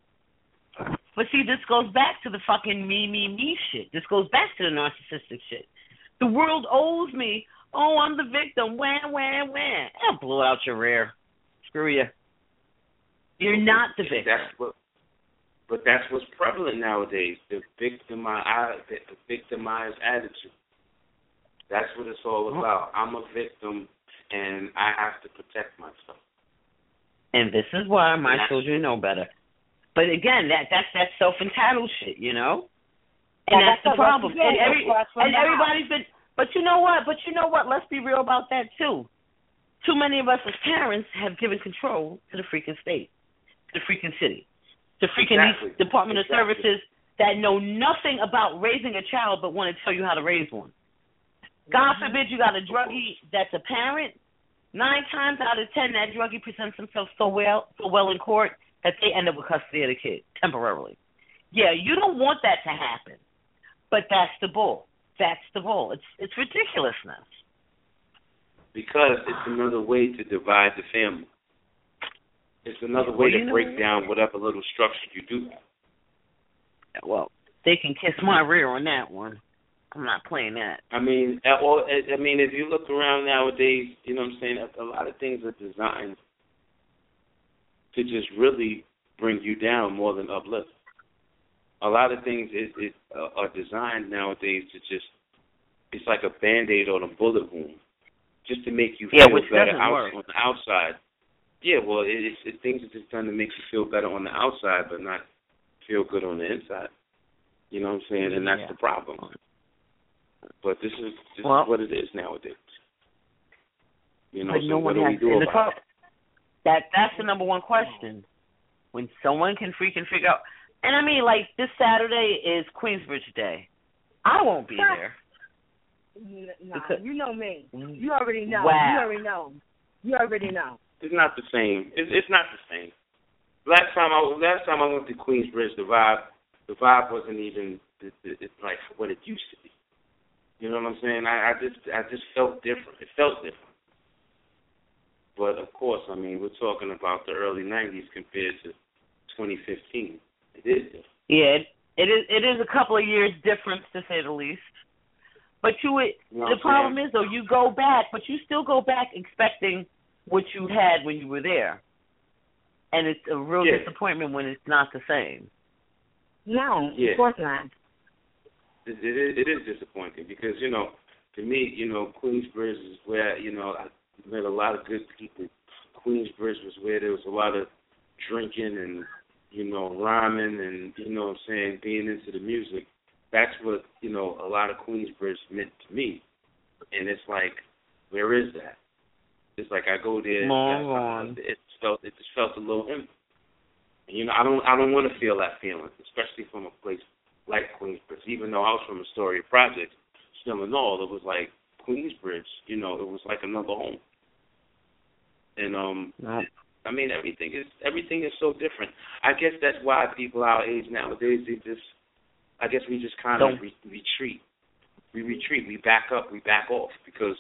but see, this goes back to the fucking me, me, me shit. This goes back to the narcissistic shit. The world owes me. Oh, I'm the victim. Wham, wham, wham. I blew out your rear. Screw you. You're not the victim. That's what. But that's what's prevalent nowadays, the victimized, the victimized attitude. That's what it's all about. I'm a victim, and I have to protect myself. And this is why my children know better. But again, that that's that self-entitled shit, you know? And yeah, that's, that's the problem. And, every, and everybody's been, but you know what? But you know what? Let's be real about that, too. Too many of us as parents have given control to the freaking state, to the freaking city. The freaking exactly. Department exactly. of Services that know nothing about raising a child but want to tell you how to raise one. God mm-hmm. forbid you got a druggie that's a parent. Nine times out of ten, that druggie presents himself so well, so well in court that they end up with custody of the kid temporarily. Yeah, you don't want that to happen, but that's the bull. That's the bull. It's it's ridiculousness. Because it's another way to divide the family. It's another way well, to break know, down whatever little structure you do have. Well, they can kiss my rear on that one. I'm not playing that. I mean, all, I mean, if you look around nowadays, you know what I'm saying, a lot of things are designed to just really bring you down more than uplift. A lot of things is, is, uh, are designed nowadays to just, it's like a Band-Aid on a bullet wound, just to make you yeah, feel better out, work. on the outside. Yeah, well, it, it's it, things are just done to make you feel better on the outside, but not feel good on the inside. You know what I'm saying? And that's yeah. the problem. But this is this well, is what it is nowadays. You know, but so no what one do has, we do about pro- it? That that's the number one question. When someone can freaking figure out, and I mean, like this Saturday is Queensbridge Day. I won't be there. Nah, you know me. You already know. Wow. You already know. You already know. It's not the same. It's, it's not the same. Last time I last time I went to Queensbridge, the vibe the vibe wasn't even it, it, it, like what it used to be. You know what I'm saying? I, I just I just felt different. It felt different. But of course, I mean, we're talking about the early nineties compared to twenty fifteen. It is different. Yeah, it, it is. It is a couple of years difference, to say the least. But you, would, you know the problem is though, you go back, but you still go back expecting what you had when you were there, and it's a real yeah. disappointment when it's not the same. No, yeah. of course not. It, it, is, it is disappointing because, you know, to me, you know, Queensbridge is where, you know, I met a lot of good people. Queensbridge was where there was a lot of drinking and, you know, rhyming and, you know what I'm saying, being into the music. That's what, you know, a lot of Queensbridge meant to me. And it's like, where is that? It's like I go there, Long it felt it just felt a little empty. And, you know, I don't I don't want to feel that feeling, especially from a place like Queensbridge. Even though I was from Astoria Project, still in all, it was like Queensbridge. You know, it was like another home. And um, no. I mean, everything is everything is so different. I guess that's why people our age nowadays, they just, I guess we just kind of re- retreat. We retreat. We back up. We back off because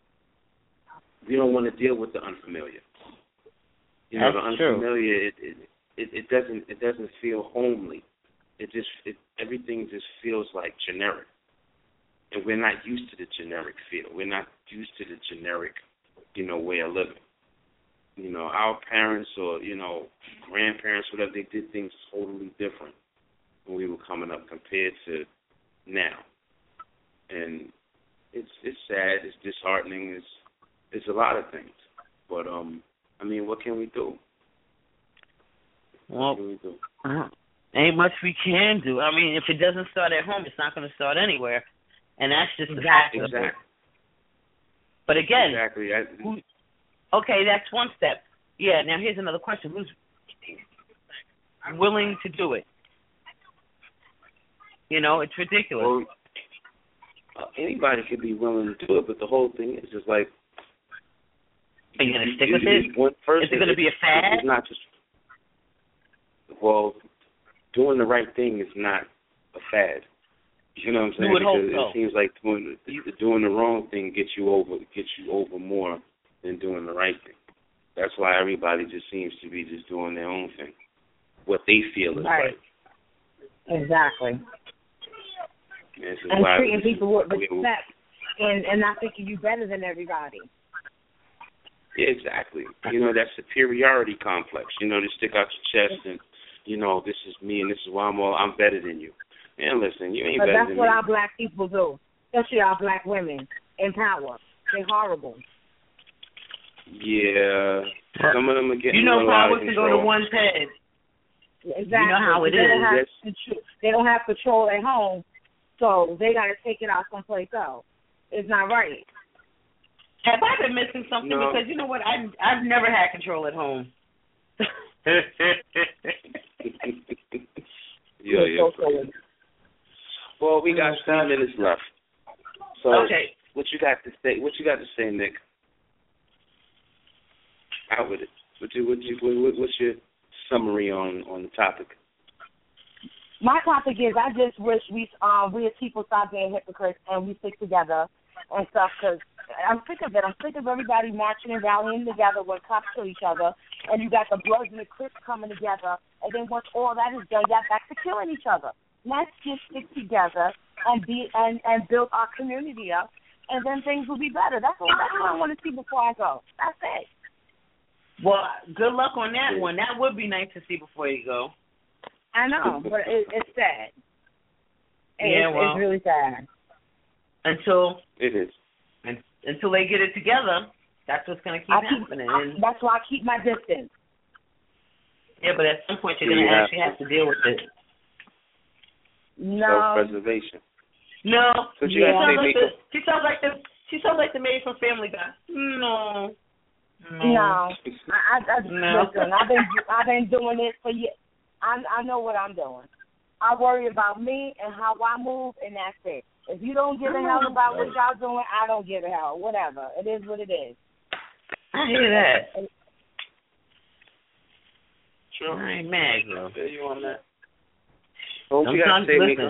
we don't want to deal with the unfamiliar. You know, That's the unfamiliar, true. it, it it it doesn't it doesn't feel homely. It just it everything just feels like generic, and we're not used to the generic feel. We're not used to the generic, you know, way of living. You know, our parents or you know grandparents, whatever, they did things totally different when we were coming up compared to now, and it's it's sad. It's disheartening. It's It's a lot of things, but um, I mean, what can we do? Well, really do. uh, ain't much we can do. I mean, if it doesn't start at home, it's not going to start anywhere, and that's just the fact of it. Exactly. But again, exactly. I, who, okay, that's one step. Yeah. Now here's another question: who's willing to do it? You know, it's ridiculous. Well, uh, anybody could be willing to do it, but the whole thing is just like, are you going to stick you, with it? One person, is it going to be a fad? It's not just. Well, doing the right thing is not a fad. You know what I'm saying? You would because hope so. It seems like doing doing the wrong thing gets you over gets you over more than doing the right thing. That's why everybody just seems to be just doing their own thing, what they feel is right. right. Exactly. And, and treating people with respect and, and not thinking you better than everybody. Yeah, exactly. You know, that superiority complex. You know, to stick out your chest and, you know, this is me and this is why I'm all, I'm better than you. And listen, you ain't but better that's than what me. our black people do, especially our black women in power. They're horrible. Yeah. Some of them are getting you know, a lot power of can go to one's head. Exactly. You know how it they is. Don't have, they don't have control at home, so they got to take it out someplace else. It's not right. Have I been missing something? No. Because you know what? I I've never had control at home. yeah, yeah. Well, we got three minutes left. So, okay. what you got to say? What you got to say, Nick? Out with it. What you, what you, what, what's your summary on, on the topic? My topic is I just wish we um we as people stop being hypocrites and we stick together and stuff, because I'm sick of it. I'm sick of everybody marching and rallying together when cops kill each other, and you got the Bloods and the Crips coming together, and then once all that is done, y'all back to killing each other. Let's just stick together and be and, and build our community up, and then things will be better. That's all. That's what I want to see before I go. That's it. Well, good luck on that one. That would be nice to see before you go. I know, but it, it's sad. Yeah, it's, well, it's really sad. Until it is. And, until they get it together, that's what's going to keep I keep, happening. I, that's why I keep my distance. Yeah, but at some point you're going to yeah. actually have to deal with it. No. Self-preservation. No. She yeah. sounds like the, she sounds like the she sounds like the maid from Family Guy. No. No. No. I, I, I no. listen. I've been I've been doing this for years. I I know what I'm doing. I worry about me and how I move, and that's it. If you don't give a hell about what y'all doing, I don't give a hell. Whatever. It is what it is. I hear that. Sure. I ain't mad, girl. I feel you on that. What you got to say, Mika?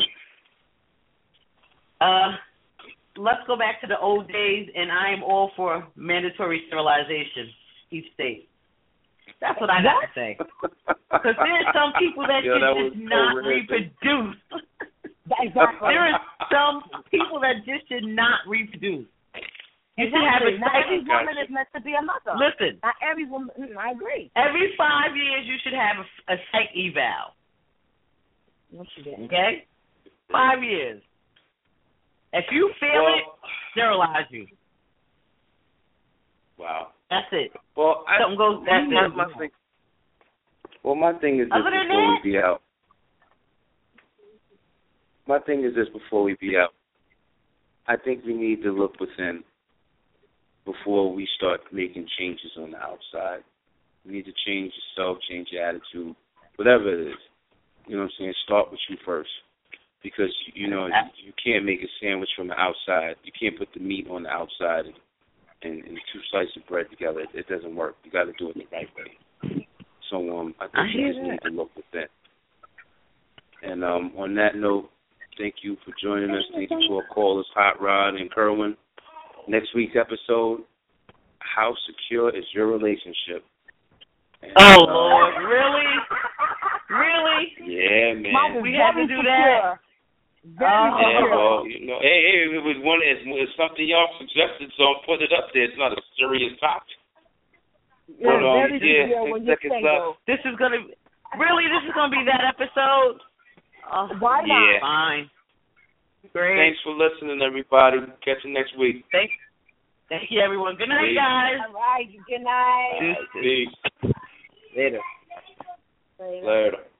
Uh, let's go back to the old days, and I am all for mandatory sterilization each state. That's what I got to say. Because there's some people that Yo, just that did not reproduce. Exactly. There are some people that just did not reproduce. You should have a Not every psych. woman is meant to be a mother. Listen. Not every woman. I agree. Every five years, you should have a, a psych eval. What you did? Okay? Five years. If you feel well, it, sterilize you. Wow. That's it. Well, I, Something goes. That's my, it. my thing, well, my thing is this Other than before that, we be out. My thing is this before we be out. I think we need to look within before we start making changes on the outside. You need to change yourself, change your attitude, whatever it is. You know what I'm saying? Start with you first. Because, you know, you, you can't make a sandwich from the outside. You can't put the meat on the outside and, and, and two slices of bread together. It, it doesn't work. You got to do it the right way. So um, I think I you just that. need to look within. And um, on that note, thank you for joining us. Thank you for callers, Hot Rod and Kerwin. Next week's episode, how secure is your relationship? And, oh, uh, Lord. Really? Really? Yeah, man. Mine We is have very to do that. secure. Very Oh. Yeah, secure. well, you know, hey, hey, it was one. It's, it's something y'all suggested, so I'm putting it up there. It's not a serious topic. Yeah, But, um, very yeah, secure when six you're seconds single. left. This is going to really, this is going to be that episode? Oh, Why not? Yeah. Fine. Great. Thanks for listening, everybody. Catch you next week. Thank, thank you, everyone. Good night, Peace. guys. All right. Good night. Peace. Later. Later. Later.